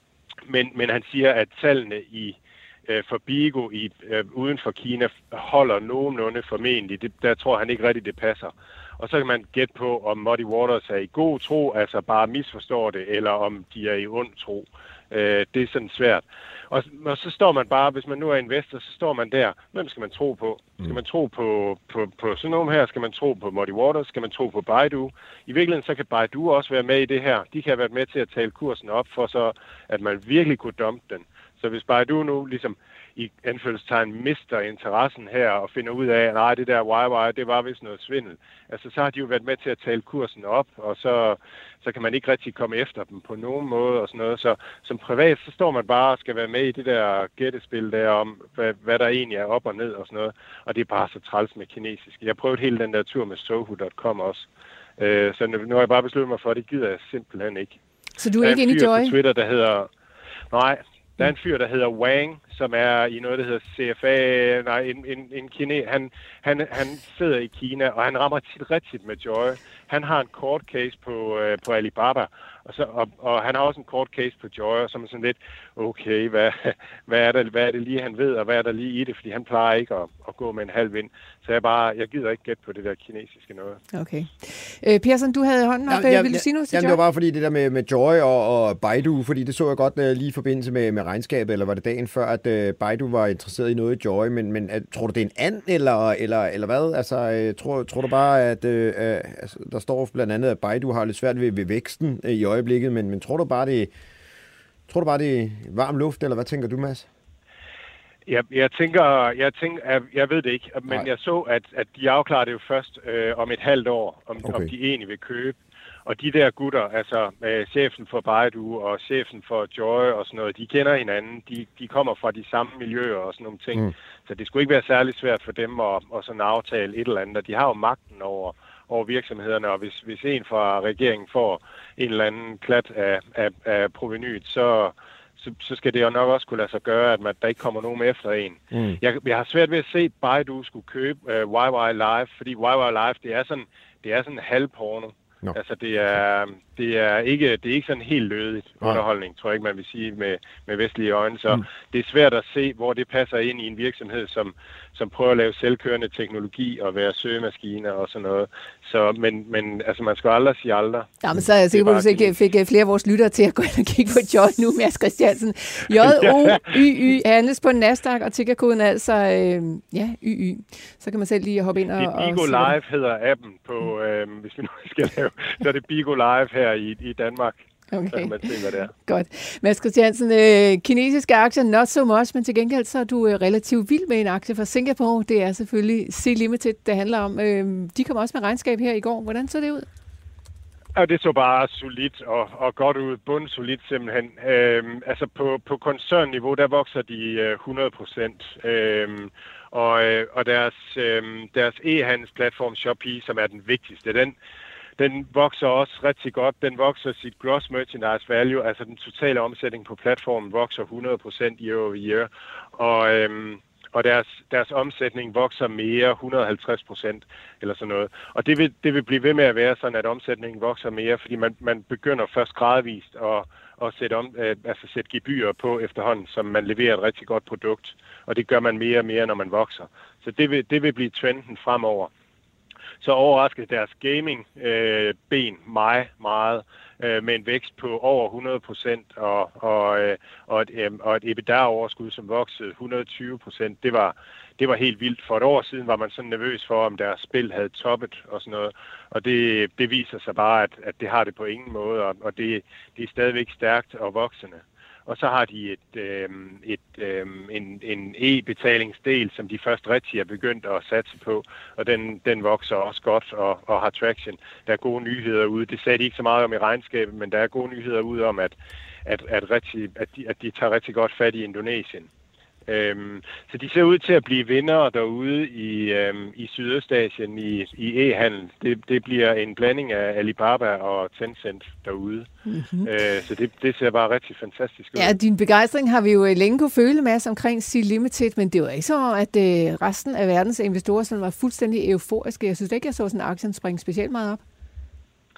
Men, men han siger, at tallene i øh, for Bigo i, øh, uden for Kina holder nogenlunde formentlig. Det, der tror han ikke rigtigt, det passer. Og så kan man gætte på, om Muddy Waters er i god tro, altså bare misforstår det, eller om de er i ond tro. Øh, det er sådan svært. Og, og så står man bare, hvis man nu er investor, så står man der. Hvem skal man tro på? Skal man tro på, på, på sådan nogle her? Skal man tro på Muddy Waters? Skal man tro på Baidu? I virkeligheden så kan Baidu også være med i det her. De kan have været med til at tale kursen op, for så at man virkelig kunne dumpe den. Så hvis Baidu nu ligesom i anfølgelsestegn mister interessen her og finder ud af, at nej, det der Huawei, det var vist noget svindel. Altså, så har de jo været med til at tale kursen op, og så, så kan man ikke rigtig komme efter dem på nogen måde og sådan noget. Så som privat, så står man bare og skal være med i det der gættespil der om, hvad, hvad der egentlig er op og ned og sådan noget. Og det er bare så træls med kinesisk. Jeg prøvede hele den der tur med Sohu punktum com også. Øh, så nu, nu har jeg bare besluttet mig for, at det gider jeg simpelthen ikke. Så du er, er ikke inde i Joy? På Twitter, der hedder... Nej, der er en fyr, der hedder Wang, som er i noget, der hedder C F A, nej, en, en, en kine. Han, han, han sidder i Kina, og han rammer tit rigtigt med Joy. Han har en court case på, øh, på Alibaba, og, så, og, og han har også en court case på Joy, og så er man sådan lidt, okay, hvad, hvad, er det, hvad er det lige, han ved, og hvad er der lige i det, fordi han plejer ikke at, at gå med en halv vind. Så jeg bare, jeg gider ikke gætte på det der kinesiske noget. Okay. Øh, Persson, du havde hånden op. Ja, vil du sige noget til jamen, Joy? det var bare fordi det der med, med Joy og, og Baidu, fordi det så jeg godt uh, lige i forbindelse med, med regnskabet, eller var det dagen før, at uh, Baidu var interesseret i noget i Joy, men, men uh, tror du, det er en and, eller, eller, eller hvad? Altså, uh, tror, tror du bare, at uh, uh, altså, der står blandt andet, at Baidu har lidt svært ved, ved væksten uh, i øjeblikket, men, men tror du bare, det tror du bare, det er varm luft, eller hvad tænker du, Mads? Jeg, jeg tænker, jeg tænker, jeg, jeg ved det ikke, men Nej. jeg så, at, at de afklarer det jo først øh, om et halvt år, om, okay. om de egentlig vil købe. Og de der gutter, altså øh, chefen for Baidu og chefen for Joy og sådan noget, de kender hinanden. De, de kommer fra de samme miljøer og sådan nogle ting. Mm. Så det skulle ikke være særlig svært for dem at, at sådan aftale et eller andet. Og de har jo magten over, over virksomhederne, og hvis, hvis en fra regeringen får en eller anden klat af, af, af provenyet, så... Så, så skal det jo nok også kunne lade sig gøre, at man, der ikke kommer nogen efter en. Mm. Jeg, jeg har svært ved at se, at Baidu skulle købe uh, Huawei Live, fordi Huawei Live, det er sådan, det er sådan halvporno. No. Altså, det er, det er ikke, det er ikke sådan helt lødigt underholdning, tror jeg ikke, man vil sige med, med vestlige øjne. Så mm. det er svært at se, hvor det passer ind i en virksomhed, som, som prøver at lave selvkørende teknologi og være søgemaskiner og sådan noget. Så, men, men altså, man skal aldrig sige aldrig. Ja, men så er jeg sikker på, at du ikke fik flere af vores lyttere til at gå ind og kigge på Joy nu, Mads Christiansen. J O Y Y handles på Nasdaq, og tickerkoden er altså øh, ja, Y Y. Så kan man selv lige hoppe ind og... Det er Bigo Live hedder appen på, øh, hvis vi nu skal lave, så er det Bigo Live her i, i Danmark. Okay. Så kan man se, hvad det er. Godt. Mads Christiansen, øh, kinesiske aktier, not so much, men til gengæld så er du øh, relativt vild med en aktie fra Singapore. Det er selvfølgelig C-Limited, det handler om. Øh, de kom også med regnskab her i går. Hvordan så det ud? Ja, det så bare solidt og, og godt ud. Bundsolidt simpelthen. Øhm, altså på, på koncernniveau, der vokser de øh, hundrede procent. Øhm, og, øh, og deres, øh, deres e-handelsplatform Shopee, som er den vigtigste, den Den vokser også rigtig godt. Den vokser sit gross merchandise value, altså den totale omsætning på platformen, vokser hundrede procent year over year. Og, øhm, og deres, deres omsætning vokser mere, et hundrede og halvtreds procent eller sådan noget. Og det vil, det vil blive ved med at være sådan, at omsætningen vokser mere, fordi man, man begynder først gradvist at, at sætte, om, øh, altså sætte gebyrer på efterhånden, som man leverer et rigtig godt produkt. Og det gør man mere og mere, når man vokser. Så det vil, det vil blive trenden fremover. Så overraskede deres gaming-ben øh, mig meget, øh, med en vækst på over hundrede procent og, og, øh, og, et, øh, og et EBITDA-overskud, som voksede et hundrede og tyve procent. Det var, det var helt vildt. For et år siden var man sådan nervøs for, om deres spil havde toppet og sådan noget. Og det, det viser sig bare, at, at det har det på ingen måde, og, og det, det er stadigvæk stærkt og voksende. Og så har de et, øh, et, øh, en, en e-betalingsdel, som de først rigtig er begyndt at satse på, og den, den vokser også godt og, og har traction. Der er gode nyheder ude. Det sagde de ikke så meget om i regnskabet, men der er gode nyheder ude om, at, at, at, rigtig, at, de, at de tager rigtig godt fat i Indonesien. Øhm, så de ser ud til at blive vindere derude i, øhm, i Sydøstasien i, i e-handel. Det, det bliver en blanding af Alibaba og Tencent derude. Mm-hmm. Øh, så det, det ser bare rigtig fantastisk ud. Ja, din begejstring har vi jo længe kunne føle, Mads, omkring C-Limited, men det var ikke så, at øh, resten af verdens investorer sådan var fuldstændig euforiske. Jeg synes ikke, jeg så sådan aktien springe specielt meget op.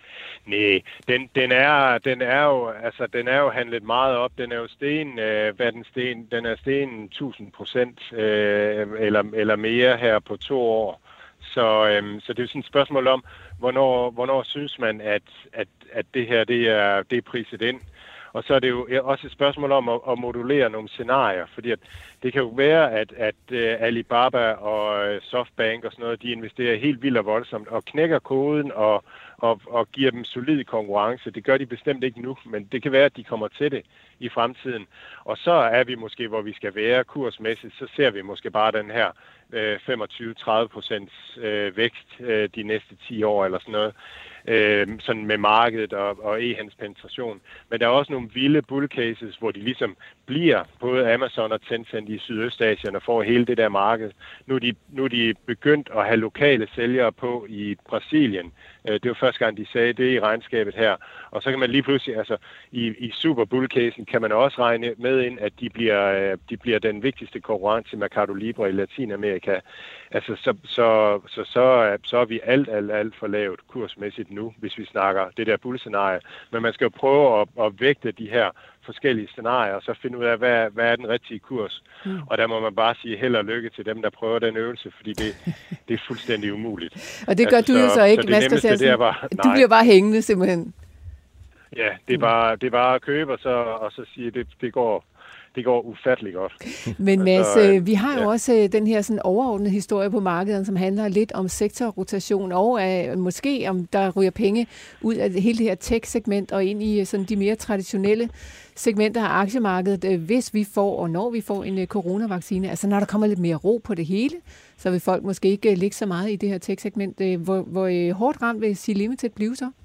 Nej, den, den, er, den, er jo, altså, den er jo handlet meget op. Den er jo sten, øh, hvad den sten, den er sten tusind procent øh, eller, eller mere her på to år. Så, øh, så det er jo sådan et spørgsmål om, hvornår, hvornår synes man, at, at, at det her det er, det er priset ind. Og så er det jo også et spørgsmål om at, at modulere nogle scenarier, fordi at det kan jo være, at, at uh, Alibaba og uh, Softbank og sådan noget, de investerer helt vildt og voldsomt og knækker koden og, og, og giver dem solid konkurrence. Det gør de bestemt ikke nu, men det kan være, at de kommer til det i fremtiden. Og så er vi måske, hvor vi skal være kursmæssigt, så ser vi måske bare den her uh, femogtyve til tredive procent uh, vækst uh, de næste ti år eller sådan noget. Øh, sådan med markedet og, og e-handels penetration. Men der er også nogle vilde bull cases, hvor de ligesom bliver både Amazon og Tencent i Sydøstasien og får hele det der marked. Nu er de, nu er de begyndt at have lokale sælgere på i Brasilien. Øh, det var første gang, de sagde det i regnskabet her. Og så kan man lige pludselig, altså i, i super bull casen, kan man også regne med ind, at de bliver, de bliver den vigtigste konkurrent til Mercado Libre i Latinamerika. Altså så, så, så, så, så er vi alt, alt, alt for lavt kursmæssigt nu, hvis vi snakker det der bull-scenarie. Men man skal jo prøve at, at vægte de her forskellige scenarier, og så finde ud af, hvad, hvad er den rigtige kurs. Mm. Og der må man bare sige held og lykke til dem, der prøver den øvelse, fordi det, det er fuldstændig umuligt. Og det gør altså, du jo så, så ikke, så Mads Christiansen. Bare, du bliver bare hængende simpelthen. Ja, det er bare, det er bare at købe, og så, og så sige, at det, det går... Det går ufattelig godt. Men Mads, altså, vi har jo ja. også den her sådan overordnede historie på markedet, som handler lidt om sektorrotation, og uh, måske om der ryger penge ud af hele det her tech-segment og ind i sådan de mere traditionelle segmenter af aktiemarkedet, hvis vi får, og når vi får en uh, coronavaccine. Altså når der kommer lidt mere ro på det hele, så vil folk måske ikke uh, ligge så meget i det her tech-segment. Uh, hvor hvor uh, hårdt ramt vil C-Limited blive så?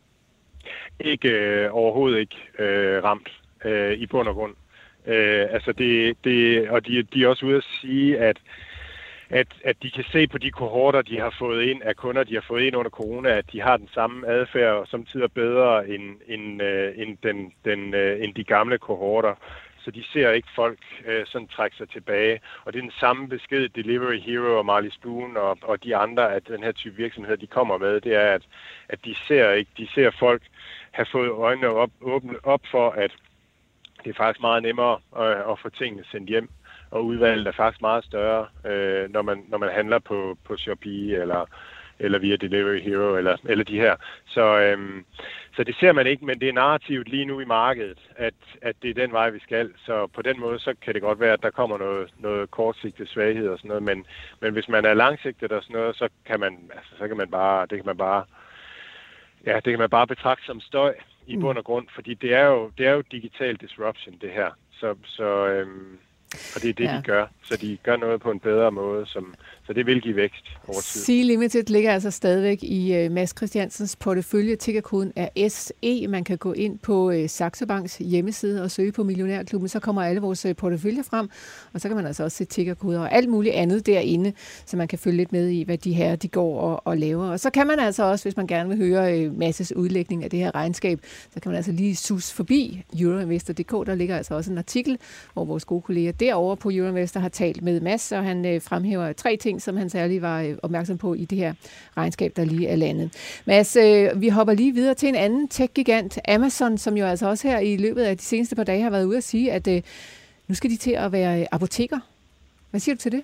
Ikke øh, overhovedet ikke øh, ramt øh, i bund og grund. Øh, altså det, det, og de, de er også ude at sige, at, at, at de kan se på de kohorter, de har fået ind af kunder, de har fået ind under corona, at de har den samme adfærd, og samtidig bedre end, end, øh, end, den, den, øh, end de gamle kohorter. Så de ser ikke folk øh, sådan trække sig tilbage. Og det er den samme besked, Delivery Hero og Marley Spoon og, og de andre, at den her type virksomheder, de kommer med, det er, at, at de ser ikke, de ser folk have fået øjnene op, åbne op for, at det er faktisk meget nemmere at, at få tingene sendt hjem, og udvalget er faktisk meget større, øh, når, man, når man handler på, på Shopee eller, eller via Delivery Hero eller, eller de her. Så, øhm, så det ser man ikke, men det er narrativt lige nu i markedet, at, at det er den vej, vi skal. Så på den måde, så kan det godt være, at der kommer noget, noget kortsigtet svaghed og sådan noget, men, men hvis man er langsigtet og sådan noget, så kan man, altså, så kan man bare, det kan man bare, ja, det kan man bare betragte som støj i bund og grund, fordi det er jo, det er jo digital disruption, det her. Så, så øhm, og det er det, ja. de gør. Så de gør noget på en bedre måde, som, så det vil give vækst over tid. C-Limited ligger altså stadigvæk i uh, Mads Christiansens portefølje. Tickerkoden er S E. Man kan gå ind på uh, Saxo Banks hjemmeside og søge på Millionærklubben. Så kommer alle vores uh, porteføljer frem, og så kan man altså også se tickerkoder og alt muligt andet derinde, så man kan følge lidt med i, hvad de her de går og, og laver. Og så kan man altså også, hvis man gerne vil høre uh, Mads' udlægning af det her regnskab, så kan man altså lige sus forbi Euroinvestor punktum d k. Der ligger altså også en artikel, hvor vores gode kolleger derovre på Euroinvestor har talt med Mads, og han øh, fremhæver tre ting, som han særlig var øh, opmærksom på i det her regnskab, der lige er landet. Mads, øh, vi hopper lige videre til en anden tech-gigant, Amazon, som jo altså også her i løbet af de seneste par dage har været ude at sige, at øh, nu skal de til at være apoteker. Hvad siger du til det?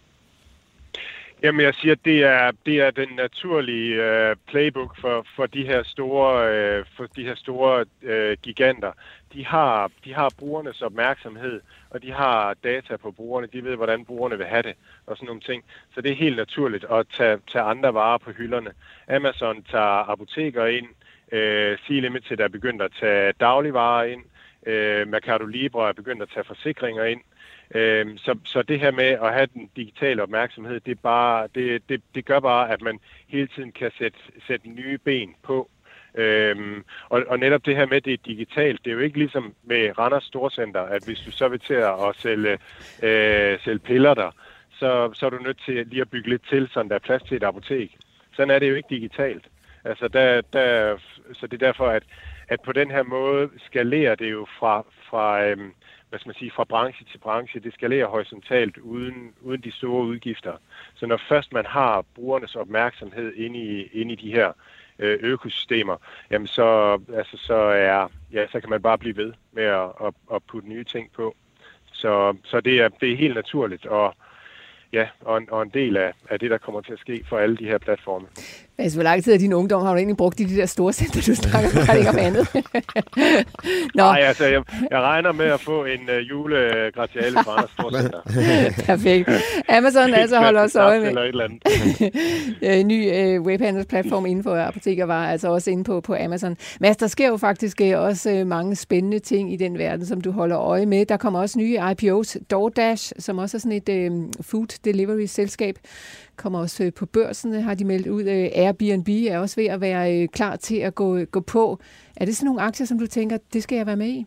Jamen, jeg siger, at det er, det er den naturlige uh, playbook for, for de her store, uh, for de her store uh, giganter. De har, de har brugernes opmærksomhed, og de har data på brugerne. De ved, hvordan brugerne vil have det, og sådan nogle ting. Så det er helt naturligt at tage, tage andre varer på hylderne. Amazon tager apoteker ind. Uh, C-Limited er begyndt at tage dagligvarer ind. Uh, Mercado Libre er begyndt at tage forsikringer ind. Øhm, så, så det her med at have den digitale opmærksomhed, det, er bare, det, det, det gør bare, at man hele tiden kan sætte, sætte nye ben på. Øhm, og, og netop det her med, det er digitalt, det er jo ikke ligesom med Randers Storcenter, at hvis du så vil til at sælge, øh, sælge piller der, så, så er du nødt til lige at bygge lidt til, så der er plads til et apotek. Sådan er det jo ikke digitalt. Altså der, der, så det er derfor, at, at på den her måde skalerer det jo fra... fra øhm, hvad skal man sige, fra branche til branche, det skalerer horisontalt uden, uden de store udgifter. Så når først man har brugernes opmærksomhed inde i, inde i de her øh, økosystemer, jamen så, altså, så, er, ja, så kan man bare blive ved med at, at, at putte nye ting på. Så, så det, er, det er helt naturligt, og ja, og en, og en del af, af det, der kommer til at ske for alle de her platforme. Altså, hvor lang tid af din ungdom har du egentlig brugt i de der store center, du snakker bare ikke om andet? Nej, altså, jeg, jeg regner med at få en uh, julegratiale fra andre storcenter. Perfekt. Amazon altså holder også øje med. Eller et eller andet. En ny uh, webhandelsplatform inden for apoteker var altså også inde på, på Amazon. Mads, der sker jo faktisk uh, også uh, mange spændende ting i den verden, som du holder øje med. Der kommer også nye I P O's. DoorDash, som også er sådan et uh, food delivery-selskab, kommer også på børsen, har de meldt ud. Airbnb er også ved at være klar til at gå, gå på. Er det sådan nogle aktier, som du tænker, det skal jeg være med i?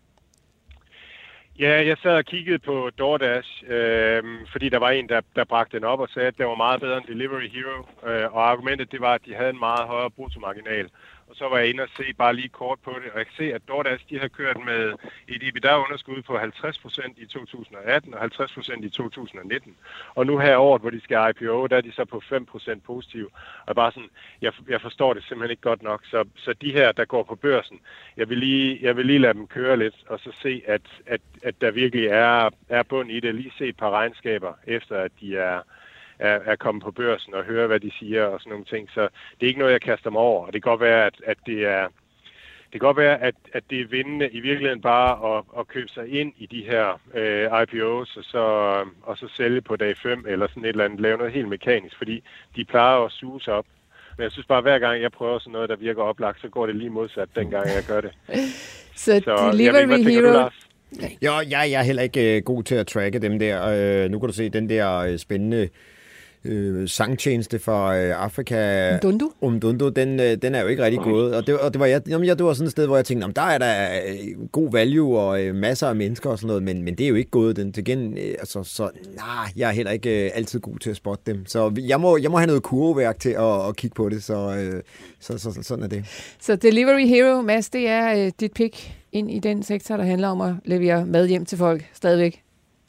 Ja, jeg sad og kiggede på DoorDash, øh, fordi der var en, der, der bragte den op og sagde, at det var meget bedre end Delivery Hero. Øh, og argumentet det var, at de havde en meget højere bruttomarginal. Og så var jeg inde og se bare lige kort på det, og jeg kan se, at DoorDash de har kørt med et EBITDA-underskud på halvtreds procent i to tusind og atten og halvtreds procent i to tusind og nitten. Og nu her året, hvor de skal I P O, der er de så på fem procent positiv. Og bare sådan, jeg, jeg forstår det simpelthen ikke godt nok. Så, så de her, der går på børsen, jeg vil lige, jeg vil lige lade dem køre lidt, og så se, at, at, at der virkelig er, er bund i det. Lige se et par regnskaber, efter at de er... Er, er kommet på børsen og høre, hvad de siger og sådan nogle ting. Så det er ikke noget, jeg kaster mig over. Og det kan godt være, at, at det er det kan godt være, at, at det er vindende i virkeligheden bare at, at købe sig ind i de her øh, I P O's og så, og så sælge på dag fem eller sådan et eller andet, lave noget helt mekanisk, fordi de plejer at suge sig op. Men jeg synes bare, at hver gang jeg prøver sådan noget, der virker oplagt, så går det lige modsat, dengang jeg gør det. Så, så Delivery Hero... Ja, jeg, jeg er heller ikke øh, god til at tracke dem der. Øh, nu kan du se den der øh, spændende øh, sangtjeneste fra øh, Afrika. Umdundo? Umdundo, den, øh, den er jo ikke rigtig gået. Og det, og det var jeg, jamen, jeg, det var sådan et sted, hvor jeg tænkte, der er der øh, god value og øh, masser af mennesker og sådan noget, men, men det er jo ikke gået. Den til gen, øh, altså, så nej, jeg er heller ikke øh, altid god til at spotte dem. Så jeg må, jeg må have noget kurveværk til at, at kigge på det, så, øh, så, så, så sådan er det. Så Delivery Hero, Mads, det er øh, dit pick ind i den sektor, der handler om at levere mad hjem til folk stadigvæk?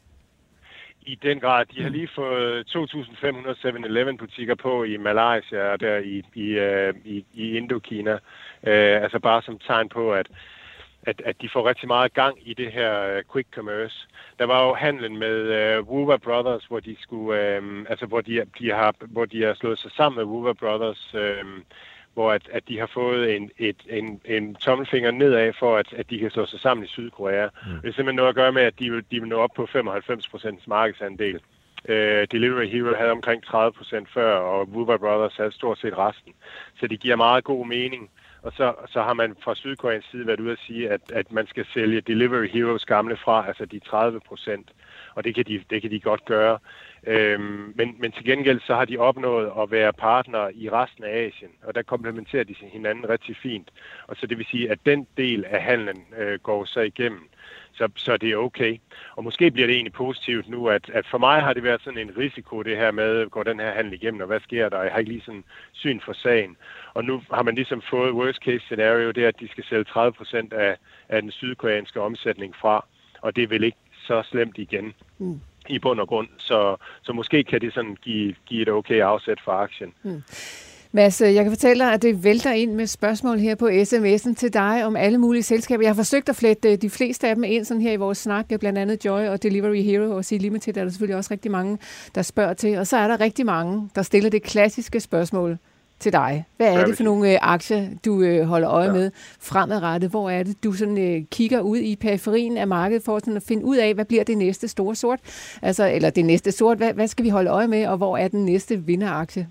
I den grad. De har lige fået to tusind fem hundrede seven eleven butikker på i Malaysia og der i, i, uh, i, i Indokina. Uh, altså bare som tegn på, at, at, at de får rigtig meget gang i det her uh, quick commerce. Der var jo handlen med uh, Woowa Brothers, hvor de skulle, uh, altså hvor de, de har, hvor de har slået sig sammen med Woowa Brothers, uh, hvor at, at de har fået en, et, en, en tommelfinger nedad for, at, at de kan slå sig sammen i Sydkorea. Mm. Det er simpelthen noget at gøre med, at de vil, de vil nå op på femoghalvfems procent markedsandel. Uh, Delivery Hero havde omkring tredive procent før, og Woowa Brothers havde stort set resten. Så det giver meget god mening. Og så, så har man fra Sydkoreans side været ude at sige, at, at man skal sælge Delivery Heroes gamle fra, altså de tredive procent. Og det kan de, det kan de godt gøre. Øhm, men, men til gengæld så har de opnået at være partner i resten af Asien, og der komplementerer de hinanden rigtig fint. Og så det vil sige, at den del af handlen øh, går så igennem, så, så det er okay. Og måske bliver det egentlig positivt nu, at, at for mig har det været sådan en risiko, det her med, går den her handel igennem, og hvad sker der? Jeg har ikke lige sådan syn for sagen. Og nu har man ligesom fået worst case scenario, det er, at de skal sælge tredive procent af, af den sydkoreanske omsætning fra, og det vil ikke så slemt igen. Mm. I bund og grund, så, så måske kan det sådan give, give et okay afsæt for aktien. Hmm. Mads, jeg kan fortælle dig, at det vælter ind med spørgsmål her på sms'en til dig om alle mulige selskaber. Jeg har forsøgt at flette de fleste af dem ind sådan her i vores snak, blandt andet Joy og Delivery Hero og Sea Limited, der er der selvfølgelig også rigtig mange, der spørger til. Og så er der rigtig mange, der stiller det klassiske spørgsmål til dig. Hvad er det for nogle øh, aktier, du øh, holder øje ja. med fremadrettet? Hvor er det, du sådan, øh, kigger ud i periferien af markedet for sådan at finde ud af, hvad bliver det næste store sort? Altså, eller det næste sort, hvad, hvad skal vi holde øje med, og hvor er den næste vinderaktie?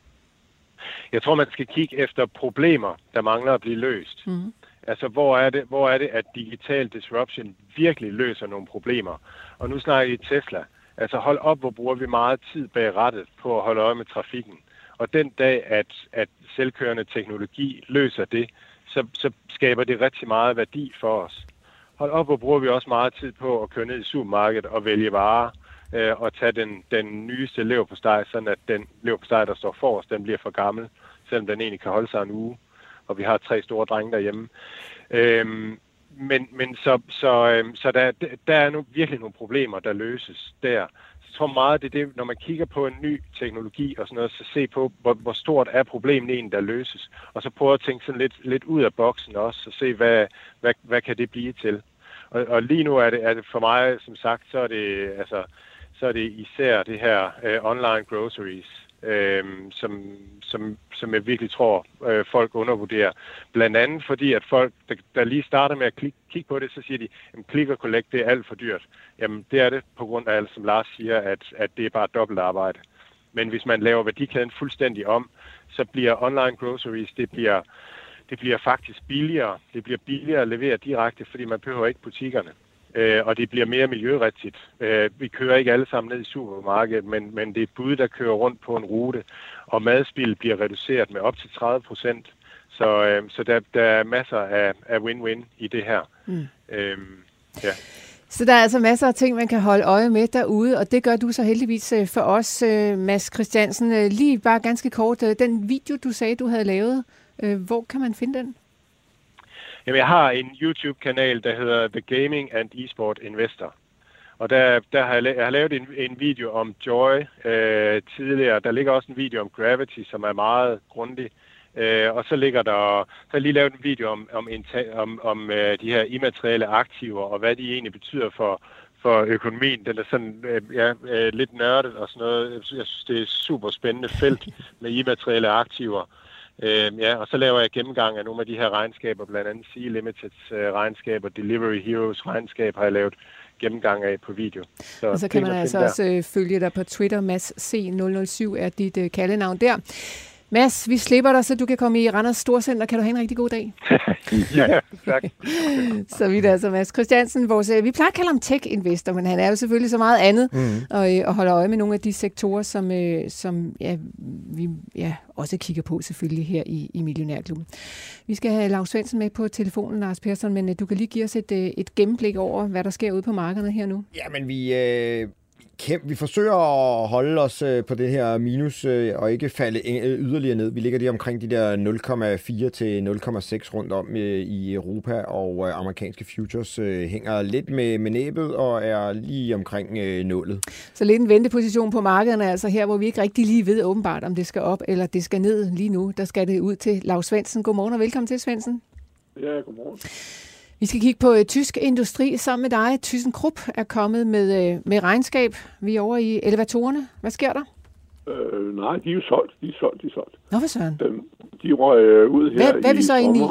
Jeg tror, man skal kigge efter problemer, der mangler at blive løst. Mm. Altså, hvor er det, hvor er det, at digital disruption virkelig løser nogle problemer? Og nu snakker I Tesla. Altså, hold op, hvor bruger vi meget tid bag rattet på at holde øje med trafikken. Og den dag, at, at selvkørende teknologi løser det, så, så skaber det rigtig meget værdi for os. Hold op, hvor bruger vi også meget tid på at køre ned i supermarkedet og vælge varer øh, og tage den, den nyeste leverpostej, sådan at den leverpostej, der står forrest, den bliver for gammel, selvom den egentlig kan holde sig en uge. Og vi har tre store drenge derhjemme. Øhm, men men så, så, øhm, så der, der er nu virkelig nogle problemer, der løses der. tror meget, det er det, når man kigger på en ny teknologi og sådan noget, så se på, hvor, hvor stort er problemet egentlig, der løses. Og så prøve at tænke sådan lidt, lidt ud af boksen også, og se, hvad, hvad, hvad kan det blive til. Og, og lige nu er det, er det for mig, som sagt, så er det, altså, så er det især det her uh, online groceries, uh, som, som, som jeg virkelig tror, uh, folk undervurderer. Blandt andet fordi, at folk, der, der lige starter med at klik, kigge på det, så siger de, at click og collect, det er alt for dyrt. Jamen, det er det på grund af, som Lars siger, at, at det er bare dobbelt arbejde. Men hvis man laver værdikæden fuldstændig om, så bliver online groceries, det bliver, det bliver faktisk billigere. Det bliver billigere at levere direkte, fordi man behøver ikke butikkerne. Øh, og det bliver mere miljørigtigt. Øh, vi kører ikke alle sammen ned i supermarkedet, men, men det er et bud, der kører rundt på en rute, og madspild bliver reduceret med op til tredive procent. Så, øh, så der, der er masser af, af win-win i det her. Mm. Øh, ja. Så der er altså masser af ting, man kan holde øje med derude, og det gør du så heldigvis for os, Mads Christiansen. Lige bare ganske kort, den video, du sagde, du havde lavet, hvor kan man finde den? Jamen, jeg har en YouTube-kanal, der hedder The Gaming and Esport Investor. Og der, der har jeg, jeg har lavet en, en video om Joy øh, tidligere. Der ligger også en video om Gravity, som er meget grundig. Øh, og så ligger der, så har jeg lige lavet en video om, om, om, om øh, de her immaterielle aktiver, og hvad de egentlig betyder for, for økonomien. Den er sådan øh, ja, øh, lidt nørdet og sådan noget. Jeg synes, det er et super spændende felt med immaterielle aktiver. Øh, ja, og så laver jeg gennemgang af nogle af de her regnskaber, blandt andet Sea Limiteds øh, regnskab og Delivery Heroes regnskab har jeg lavet gennemgang af på video. Så og så kan man altså der. også øh, følge dig på Twitter. Mads C nul nul syv er dit øh, kaldenavn der. Mads, vi slipper dig, så du kan komme i Randers Storcenter. Kan du have en rigtig god dag? Ja, tak. Så vidt altså Mads Christiansen. Vores, vi plejer at kalde ham tech-investor, men han er jo selvfølgelig så meget andet, mm. og, og holder øje med nogle af de sektorer, som, som ja, vi ja, også kigger på selvfølgelig her i, i Millionærklubben. Vi skal have Lars Svendsen med på telefonen, Lars Persson, men du kan lige give os et, et gennemblik over, hvad der sker ude på markederne her nu. Ja, men vi... Øh Vi forsøger at holde os på det her minus og ikke falde yderligere ned. Vi ligger lige omkring de der nul komma fire til nul komma seks rundt om i Europa, og amerikanske futures hænger lidt med, med næbet og er lige omkring nullet. Så lidt en venteposition på markederne, altså her, hvor vi ikke rigtig lige ved åbenbart, om det skal op eller det skal ned lige nu. Der skal det ud til Lars Svendsen. Godmorgen og velkommen til, Svendsen. Ja, godmorgen. Vi skal kigge på uh, tysk industri sammen med dig. ThyssenKrupp er kommet med, uh, med regnskab. Vi er over i elevatorerne. Hvad sker der? Øh, nej, de er jo solgt. De er solgt, de er solgt. Nå, hvad søren? Dem, de røg ud her hvad, hvad er vi så inde i?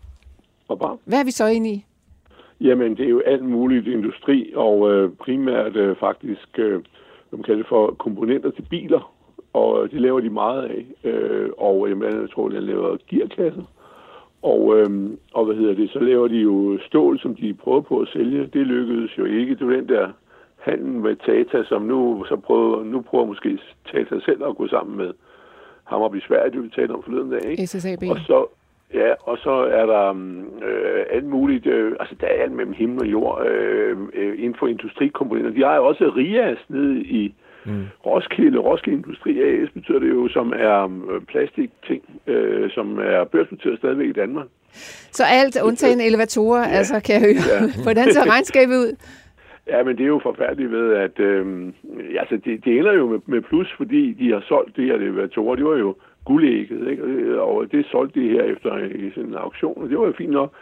Hvad er vi så inde i? Jamen, det er jo alt muligt industri, og øh, primært øh, faktisk, øh, man kalder det for komponenter til biler, og de laver de meget af. Øh, og jamen, jeg tror, de laver gearkasser. Og, øhm, og hvad hedder det, så laver de jo stål, som de prøver på at sælge. Det lykkedes jo ikke. Det var den der handel med Tata, som nu, så prøver, nu prøver måske Tata selv at gå sammen med Hammarby Sverige, det vi talte om forleden dag, ikke? S S A B. Og så, ja, og så er der øh, alt muligt, øh, altså der er alt mellem himmel og jord øh, øh, inden for industrikomponenter. De har jo også Rias nede i Mm. Roskilde, Roskilde Industri A S betyder det jo, som er øh, plastikting, øh, som er børsnoteret stadigvæk i Danmark. Så alt undtagen elevatorer, ja. Altså kan jeg høre. Ja. Hvordan ser regnskabet ud? Ja, men det er jo forfærdeligt ved, at øh, altså det, det ender jo med, med plus, fordi de har solgt de her elevatorer. Det var jo guldægget, ikke? Og det solgte de her efter i sådan en auktion, og det var jo fint nok.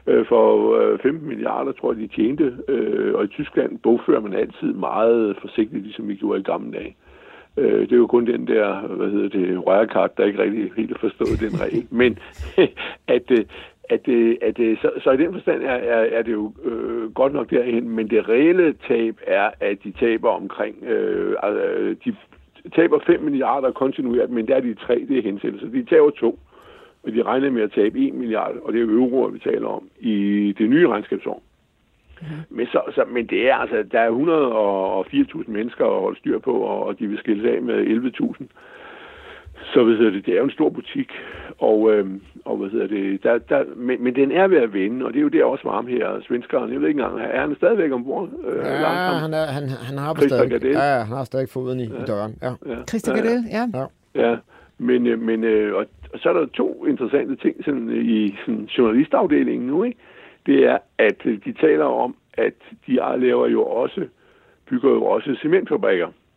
For femten milliarder, tror jeg, de tjente. Og i Tyskland bogfører man altid meget forsigtigt, ligesom vi gjorde i gamle dage. Det er jo kun den der, hvad hedder det, rørkart, der ikke rigtig helt har forstået den regel. Men at, at, at, så, så i den forstand er, er, er det jo øh, godt nok derhen. Men det reelle tab er, at de taber omkring, øh, de taber fem milliarder kontinuert, men der er de tre, det er hensættelser. De taber to. Og de regner med at tabe en milliard, og det er jo euroer, vi taler om, i det nye regnskabsår. Mm-hmm. Men, så, så, men det er altså, der er et hundrede og fire tusind mennesker at holde styr på, og de vil skille af med elleve tusind. Så hvad hedder det, det er jo en stor butik, og, øhm, og hvad hedder det, der, der, men, men den er ved at vende, og det er jo der også varm her, svenskeren. Jeg ved ikke engang, er han stadigvæk ombord? Øh, ja, han, er, han, han har stadig, ja, han har stadig foden i, ja. i døren. Ja. Ja. Christa Gardell, ja. ja. Ja, men, men og, og så er der to interessante ting sådan, i sådan, journalistafdelingen nu, ikke? Det er, at de taler om, at de laver jo også, bygger jo også cementfabrikker.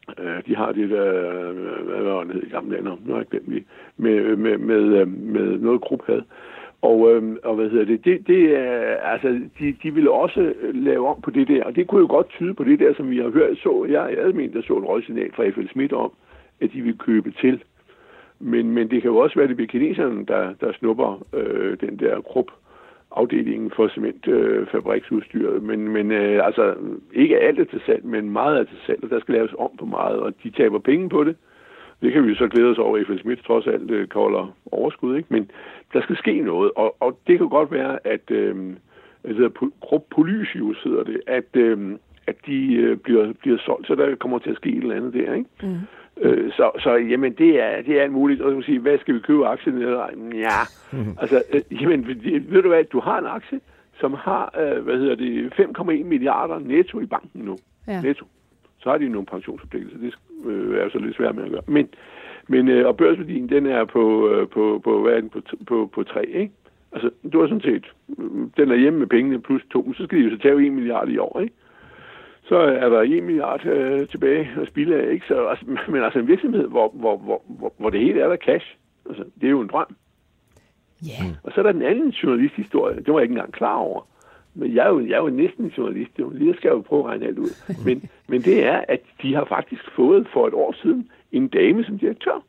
Øh, de har det der, hvad var det hed i gamle lande, nu har jeg glemt det, med, med, med, med noget gruppe havde. Og, øh, og hvad hedder det, det, det er, altså, de, de ville også lave om på det der, og det kunne jo godt tyde på det der, som vi har hørt, så jeg, jeg havde ment, der så et røgsignal fra F L Schmidt om, at de ville købe til. Men, men det kan jo også være, at det bliver kineserne, der, der snupper øh, den der Krupp afdelingen for cementfabriksudstyret. Øh, men men øh, altså, ikke alt er til salg, men meget er til salg, og der skal laves om på meget, og de taber penge på det. Det kan vi jo så glæde os over, at F L Schmidt trods alt øh, kolder overskud, ikke? Men der skal ske noget, og, og det kan godt være, at øh, altså, Krupp Polysius hedder det, at, øh, at de øh, bliver, bliver solgt, så der kommer til at ske et eller andet der, ikke? Mm. Øh, så, så jamen, det er, det er muligt, og du kan sige, hvad skal vi købe aktien eller? Ja, mm. altså, øh, jamen, ved du hvad, du har en aktie, som har, øh, hvad hedder det, fem komma en milliarder netto i banken nu. Ja. Netto. Så har de nogle pensionsforpligtelser. Det øh, er jo så lidt svært med at gøre. Men, men øh, og børsværdien, den er på, øh, på, på, hvad er den, på, på, på tre, ikke? Altså, du har sådan set, den er hjemme med pengene plus to, så skal de jo så tage en milliard i år, ikke? Så er der en milliard øh, tilbage at spille af, ikke? Så, altså, men altså en virksomhed, hvor, hvor, hvor, hvor, hvor det hele er der cash, altså, det er jo en drøm. Yeah. Og så er der den anden journalisthistorie, det var jeg ikke engang klar over. Men jeg er jo, jeg er jo næsten en journalist, jeg skal jo prøve at regne alt ud. Men, men det er, at de har faktisk fået for et år siden en dame som direktør.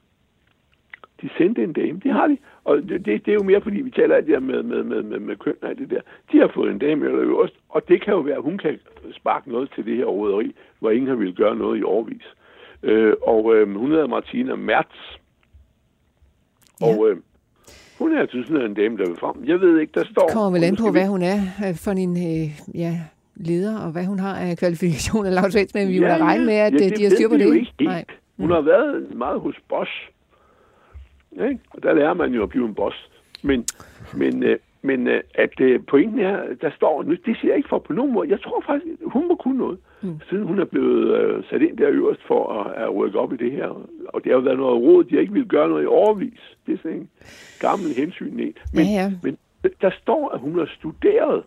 De sendte en dame, det har de. Og det, det, det er jo mere, fordi vi taler alt det der med, med, med, med, med køn og alt det der. De har fået en dame eller øverst, og det kan jo være, at hun kan sparke noget til det her råderi, hvor ingen har ville gøre noget i årevis. Øh, og øh, hun hedder Martina Mertz. Og... Øh, hun er altså sådan en dame, der vil frem. Jeg ved ikke, der står... Det kommer vel an på, hvad hun er for en øh, ja, leder, og hvad hun har af kvalifikationer. Lavt svært, men vi ja, må da regne med, at ja, de har styr på det. Ikke Nej. Hun mm. har været meget hos Bosch. Ja, og der lærer man jo at blive en boss. Men, men, øh, men øh, at øh, pointen er, der står... Nu, det siger jeg ikke for på nogen måde. Jeg tror faktisk, hun må kunne noget. Mm. Siden hun er blevet øh, sat ind der øverst for at, at rykke op i det her. Og det har jo været noget råd, de har ikke ville gøre noget i overvis. Det er sådan en gammel hensyn. Men, ja, ja. men der står, at hun har studeret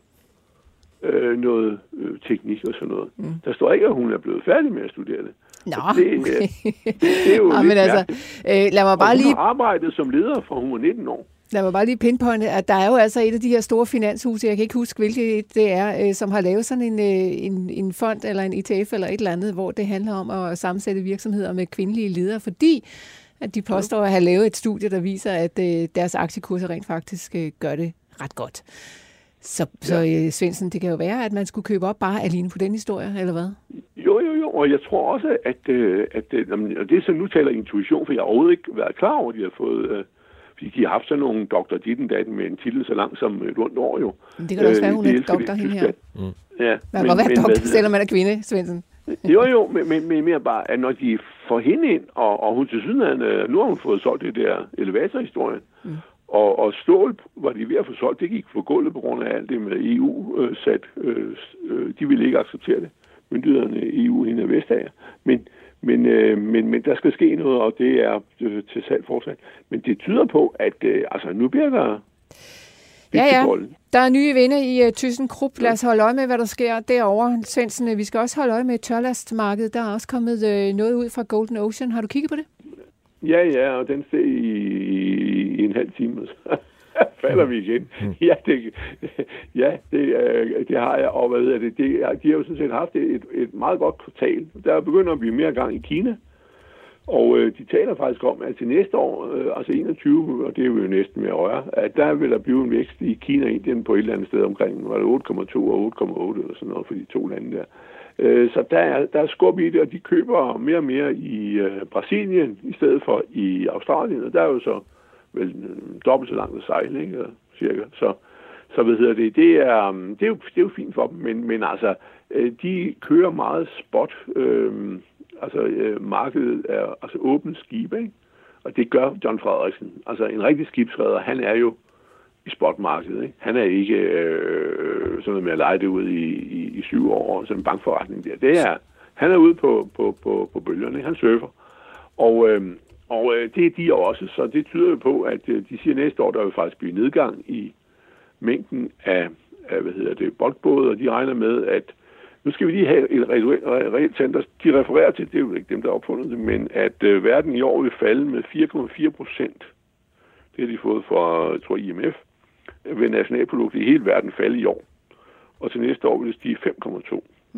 øh, noget øh, teknik og sådan noget. Mm. Der står ikke, at hun er blevet færdig med at studere det. Nå, det, okay. øh, det, det er jo ja, lidt men altså, øh, lad mig bare og hun lige... har arbejdet som leder, fra hun var nitten år. Lad mig bare lige pinpointe, at der er jo altså et af de her store finanshuse, jeg kan ikke huske, hvilket det er, øh, som har lavet sådan en, øh, en, en fond eller en E T F eller et eller andet, hvor det handler om at sammensætte virksomheder med kvindelige ledere, fordi at de påstår at have lavet et studie, der viser, at øh, deres aktiekurser rent faktisk øh, gør det ret godt. Så, ja. så øh, Svendsen, det kan jo være, at man skulle købe op bare alene på den historie, eller hvad? Jo, jo, jo, og jeg tror også, at, øh, at øh, og det er så nu taler intuition, for jeg har overhovedet ikke været klar over, at de har fået... Øh, de har haft sådan nogle doktor ditten datten med en titel så lang som et rundt år jo. Men det kan da også være, hun er doktor hende her. Mm. Ja, man må være doktor, selvom man er kvinde, Svendsen. Jo, jo, men, men, men mere bare, at når de får hende ind, og, og hun til syden, nu har hun fået solgt det der elevatorhistorien, mm. og, og stål var de ved at få solgt, det gik for gulvet på grund af alt det med E U-sat. Øh, øh, de ville ikke acceptere det. Myndighederne i E U hende og Vestager. Men Men, øh, men, men der skal ske noget, og det er øh, til salg fortsat. Men det tyder på, at øh, altså, nu bliver der... Ja, ja. Der er nye vinder i uh, ThyssenKrupp. Lad os holde øje med, hvad der sker derovre. Svendsen, vi skal også holde øje med tørlastmarkedet. Der er også kommet øh, noget ud fra Golden Ocean. Har du kigget på det? Ja, ja, og den steg i, i, i en halv time. Falder vi igen. Ja, det, ja det, øh, det har jeg. Og hvad ved jeg, det, det, de har jo sådan set haft et, et meget godt kvartal. Der begynder at blive mere gang i Kina. Og øh, de taler faktisk om, at til næste år, øh, altså enogtyve, og det er jo næsten mere røre, at der vil der blive en vækst i Kina og Indien på et eller andet sted omkring, var det otte komma to og otte komma otte eller sådan noget for de to lande der. Øh, så der er, der er skub i det, og de køber mere og mere i øh, Brasilien i stedet for i Australien, og der er jo så vel øh, dobbelt så langt at sejle, ikke? Cirka. Så, så hvad hedder det, det er, det er, jo, det er jo fint for dem, men, men altså, øh, de kører meget spot. Øh, Altså, øh, markedet er altså åbent skib, ikke? Og det gør John Frederiksen. Altså, en rigtig skibsreder, han er jo i spotmarkedet, ikke? Han er ikke øh, sådan noget med at lege det ud i, i, i syv år, sådan en bankforretning der. Det er, han er ude på, på, på, på bølgerne, ikke? Han surfer. Og, øh, og øh, det er de også, så det tyder jo på, at øh, de siger næste år, der vil faktisk blive nedgang i mængden af, af hvad hedder det, boldbåde, og de regner med, at nu skal vi lige have et reelt center. De refererer til, det er jo ikke dem, der har opfundet det, men at øh, verden i år vil falde med fire komma fire procent. Det har de fået fra, jeg tror, I M F. Vil nationalproduktet i hele verden falde i år. Og til næste år vil det stige fem komma to. Mm.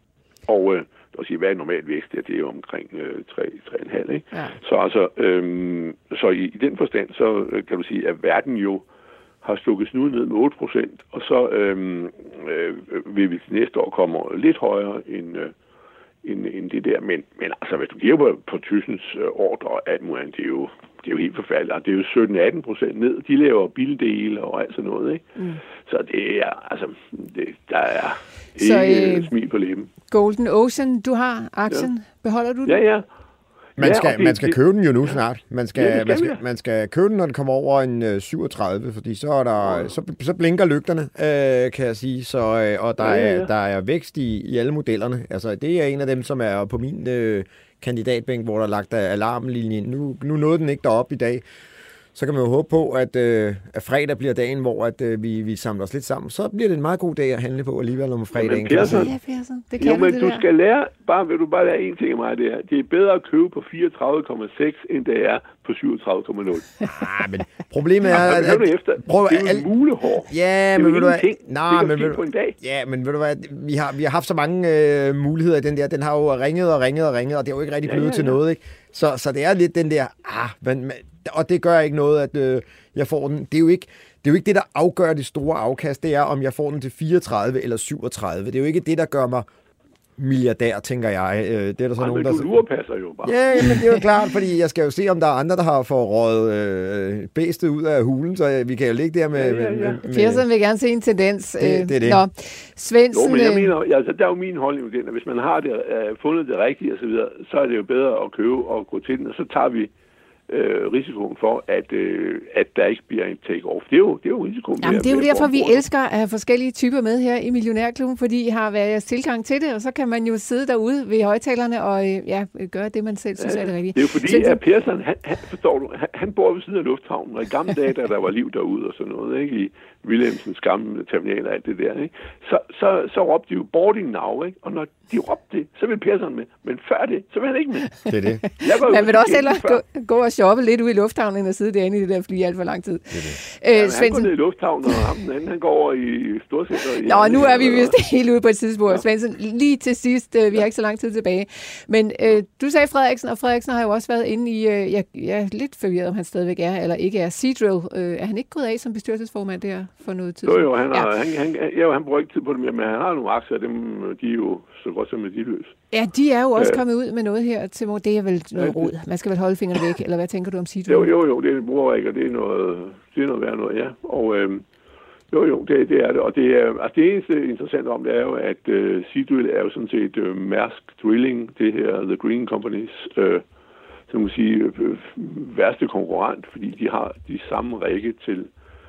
Og øh, der vil sige, hvad er normal vækst? Det er jo omkring øh, tre komma fem, ikke? Ja. Så altså, øh, så i, i den forstand, så kan du sige, at verden jo har stukket snuden ned med otte procent, og så øh, øh, vil vi til næste år komme lidt højere end, øh, end, end det der. Men, men altså, hvis du giver på, på Thysens øh, ordre og alt muligt, det er jo, det er jo helt forfærdeligt. Det er jo sytten til atten procent ned. De laver bildele og alt sådan noget, ikke? Mm. Så det er, altså, det, der er så, ikke øh, smil på læben. Golden Ocean, du har aktien. Ja. Beholder du den? Ja, ja. Man skal, ja, det, man skal det, købe den jo nu snart. Man skal, ja, skal man, skal, man skal købe den, når den kommer over en uh, syvogtredive, fordi så, er der, ja. så, så blinker lygterne, øh, kan jeg sige. Så, øh, og der, ja, ja, ja. Er, der er vækst i, i alle modellerne. Altså, det er en af dem, som er på min øh, kandidatbænk, hvor der er lagt alarmlinjen. Nu, nu nåede den ikke derop i dag. Så kan man jo håbe på, at, øh, at fredag bliver dagen, hvor at, øh, vi, vi samler os lidt sammen. Så bliver det en meget god dag at handle på alligevel om fredagen. Ja, Persson, ja, Persson. Det kan jo, men det du der. skal lære, bare vil du bare lære en ting af mig, det er, det er bedre at købe på fireogtredive komma seks, end det er på syvogtredive komma nul. Ah, men problemet er, at... at, at efter. Prøv, det er jo en mulehår. Ja, men ved du hvad... Nej, men ved, på en dag. Ja, men ved du hvad, vi har, vi har haft så mange øh, muligheder i den der. Den har jo ringet og ringet og ringet, og det er jo ikke rigtig blevet ja, ja, ja. til noget, ikke? Så, så det er lidt den der... Ah, men, og det gør ikke noget, at øh, jeg får den. Det er jo ikke... Det er jo ikke det, der afgør det store afkast. Det er, om jeg får den til fireogtredive eller syvogtredive. Det er jo ikke det, der gør mig milliardær, tænker jeg. Det er der så Ej, nogen, men der... du lurepasser jo bare. Ja, men det er jo klart, fordi jeg skal jo se, om der er andre, der har fået røget øh, bæstet ud af hulen, så vi kan jo ligge der med... Ja, ja, ja. med Persson vil gerne se en tendens. Det, det er det. Nå, Svendsen... Jo, men jeg mener, altså, der er jo min holdning den, at hvis man har det, uh, fundet det rigtige og så videre, så er det jo bedre at købe og gå til den, og så tager vi Øh, risikoen for, at, øh, at der ikke bliver en take-off. Det er jo, det er jo risikoen. Jamen, det er jo derfor, vi elsker at have forskellige typer med her i Millionærklubben, fordi I har været jeres tilgang til det, og så kan man jo sidde derude ved højtalerne og ja, gøre det, man selv synes ja, er det rigtige. Det er jo fordi, Svendsen... at Persson, han, han, forstår du, han, han bor ved siden af lufthavnen, og i gamle dage, da der var liv derude og sådan noget, ikke? I Wilhelmsens gamle terminal og alt det der, ikke? Så, så, så råbte de jo boarding now, ikke? Og når de råbte det, så vil Persson med. Men før det, så vil han ikke med. Det er det. Man vil også hellere gå, gå og shoppe lidt ud i lufthavnen, end at sidde derinde i det der fly alt for lang tid. Det det. Øh, ja, han går ned i lufthavnen, og ham den anden, han går over i storcenteret. Nå, nu er vi vist helt ude på et tidsspor. Ja. Svendsen, lige til sidst, øh, vi har ikke så lang tid tilbage. Men øh, du sagde Frederiksen, og Frederiksen har jo også været inde i, øh, jeg, jeg er lidt forvirret, om han stadigvæk er, eller ikke er. Seadrill, øh, er han ikke gået af som bestyrelsesformand der for noget tid? Jo, jo, han, har, ja. han, han, ja, han bruger ikke tid på det mere, men han har nogle aktier, dem, de er jo så godt som værdiløse. Ja, de er jo også ja. kommet ud med noget her til hvor det er vel noget ja, rod. Man skal vel holde fingrene væk, eller hvad tænker du om Seadrill? Jo, jo, jo, det bruger ikke, og det er noget, det er noget værd noget, ja. Og øhm, jo, jo, det, det er det. Og det, er, altså det eneste interessante om det er jo, at øh, Seadrill er jo sådan set øh, Maersk Drilling, det her The Green Companies, øh, som man sige, øh, værste konkurrent, fordi de har de samme række til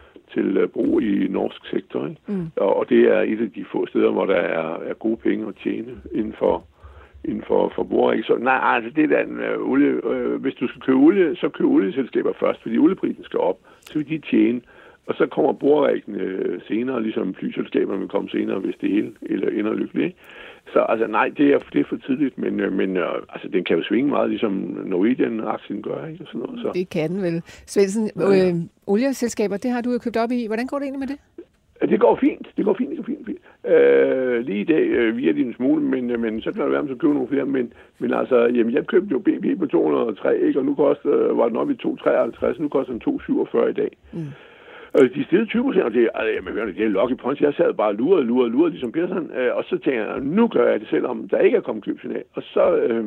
til brug i norsk sektor. Ikke? Mm. Og det er et af de få steder, hvor der er, er gode penge at tjene inden for, inden for, for boring. Så nej, altså det er den uh, olie. Uh, hvis du skal købe olie, så køb olieselskaber først, fordi olieprisen skal op, så vil de tjene. Og så kommer borerækkene uh, senere, ligesom flyselskaberne vil komme senere, hvis det hele eller ender lykkeligt. Ikke? Så altså nej, det er, det er for tidligt, men, uh, men uh, altså, den kan jo svinge meget, ligesom Norwegian-aktien gør. Ikke? Og sådan noget, så. Det kan den vel. Svendsen, ja. øh, olieselskaber, det har du jo købt op i. Hvordan går det egentlig med det? Det går fint. Det går fint. Det går fint, fint. Øh, lige i dag øh, via din smule, men, men så kan det være, at man købe nogle flere. Men, men altså, jamen, jeg købte jo B P på to hundrede og tre, ikke? Og nu koster, øh, var den oppe i to komma treoghalvtreds, nu koster den to komma syvogfyrre i dag. Mm. Øh, de stillede tyve procent, og det, altså, jamen, det er lucky punch. Jeg sad bare og lurede, lurede, lurede, ligesom Persson, øh, og så tænkte jeg, nu gør jeg det selv, om der ikke er kommet købsignal. Og så, øh,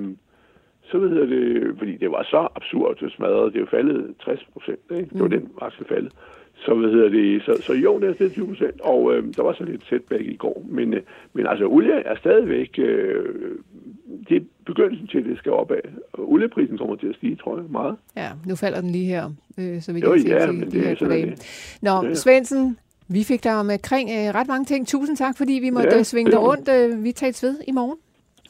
så ved jeg det, fordi det var så absurd, det smadrede, det er jo faldet tres procent, ikke? Det var mm. den aktie faldet. Så, hvad hedder det, så, så jo, det er stedet tyve procent, og øh, der var så lidt setback i går. Men, øh, men altså, olie er stadigvæk, øh, det er begyndelsen til, at det skal opad. Olieprisen kommer til at stige, tror jeg, meget. Ja, nu falder den lige her, øh, så vi kan se ja, de, men de det her er det. Nå, ja, ja. Svendsen, vi fik dig omkring øh, ret mange ting. Tusind tak, fordi vi måtte ja, svinge dig rundt. Øh, vi tages ved i morgen.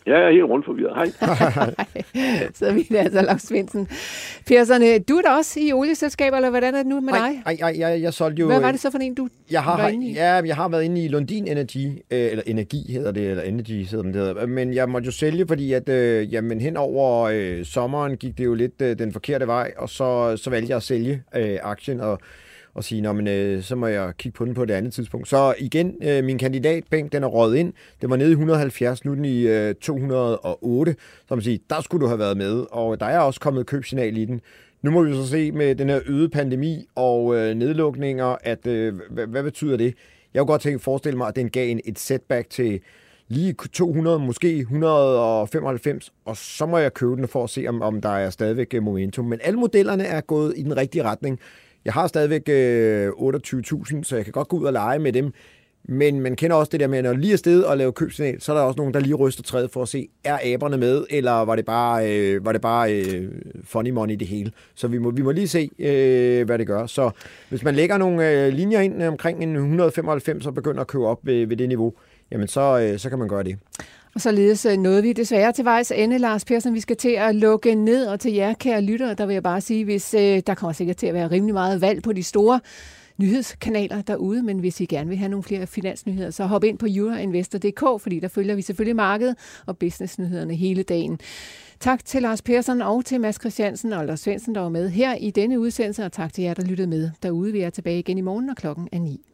Ja, jeg er helt rundt forvirret. Hej. Så er vi altså, Lars Svendsen. Persson, du er da også i olieselskaber, eller hvordan er det nu med dig? Nej, jeg, jeg, jeg solgte jo... Hvad var det så for en, du jeg har, var inde i? Ja, jeg har været inde i Lundin Energy, øh, eller Energi hedder det, eller Energy hedder det, hedder. Men jeg måtte jo sælge, fordi at, øh, jamen, hen over øh, sommeren gik det jo lidt øh, den forkerte vej, og så, så valgte jeg at sælge øh, aktien, og og sige, nå, men, øh, så må jeg kigge på den på et andet tidspunkt. Så igen, øh, min kandidatbænk, den er røget ind. Den var nede i et hundrede og halvfjerds, nu er den i øh, to hundrede og otte. Så man siger, der skulle du have været med, og der er også kommet købsignal i den. Nu må vi så se med den her øgede pandemi og øh, nedlukninger, at øh, hvad, hvad betyder det? Jeg kunne godt tænke forestille mig, at den gav en, et setback til lige to hundrede, måske et hundrede og femoghalvfems, og så må jeg købe den for at se, om, om der er stadigvæk momentum. Men alle modellerne er gået i den rigtige retning. Jeg har stadigvæk øh, otteogtyve tusind, så jeg kan godt gå ud og lege med dem. Men man kender også det der med, at når lige er sted og lave købsignal, så er der også nogen, der lige ryster træet for at se, er aberne med, eller var det bare, øh, var det bare øh, funny money det hele. Så vi må, vi må lige se, øh, hvad det gør. Så hvis man lægger nogle øh, linjer ind omkring en et hundrede og femoghalvfems og begynder at købe op ved, ved det niveau, jamen så, øh, så kan man gøre det. Og således nåede vi desværre til vejs ende, Lars Persson. Vi skal til at lukke ned, og til jer, kære lyttere, der vil jeg bare sige, hvis øh, der kommer sikkert til at være rimelig meget valg på de store nyhedskanaler derude, men hvis I gerne vil have nogle flere finansnyheder, så hop ind på euroinvestor punktum d k, fordi der følger vi selvfølgelig markedet og businessnyhederne hele dagen. Tak til Lars Persson og til Mads Christiansen og Lars Svendsen, der var med her i denne udsendelse, og tak til jer, der lyttede med derude. Vi er tilbage igen i morgen, og klokken er ni.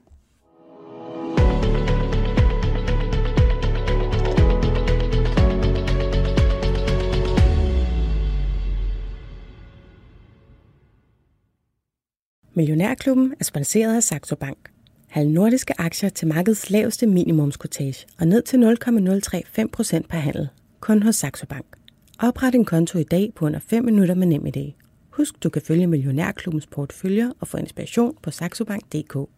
Millionærklubben er sponsoreret af Saxo Bank. Halv nordiske aktier til markedets laveste minimumskortage og ned til nul komma nul tre fem procent per handel. Kun hos Saxo Bank. Opret en konto i dag på under fem minutter med NemID. Husk, du kan følge Millionærklubbens porteføljer og få inspiration på saxobank punktum d k.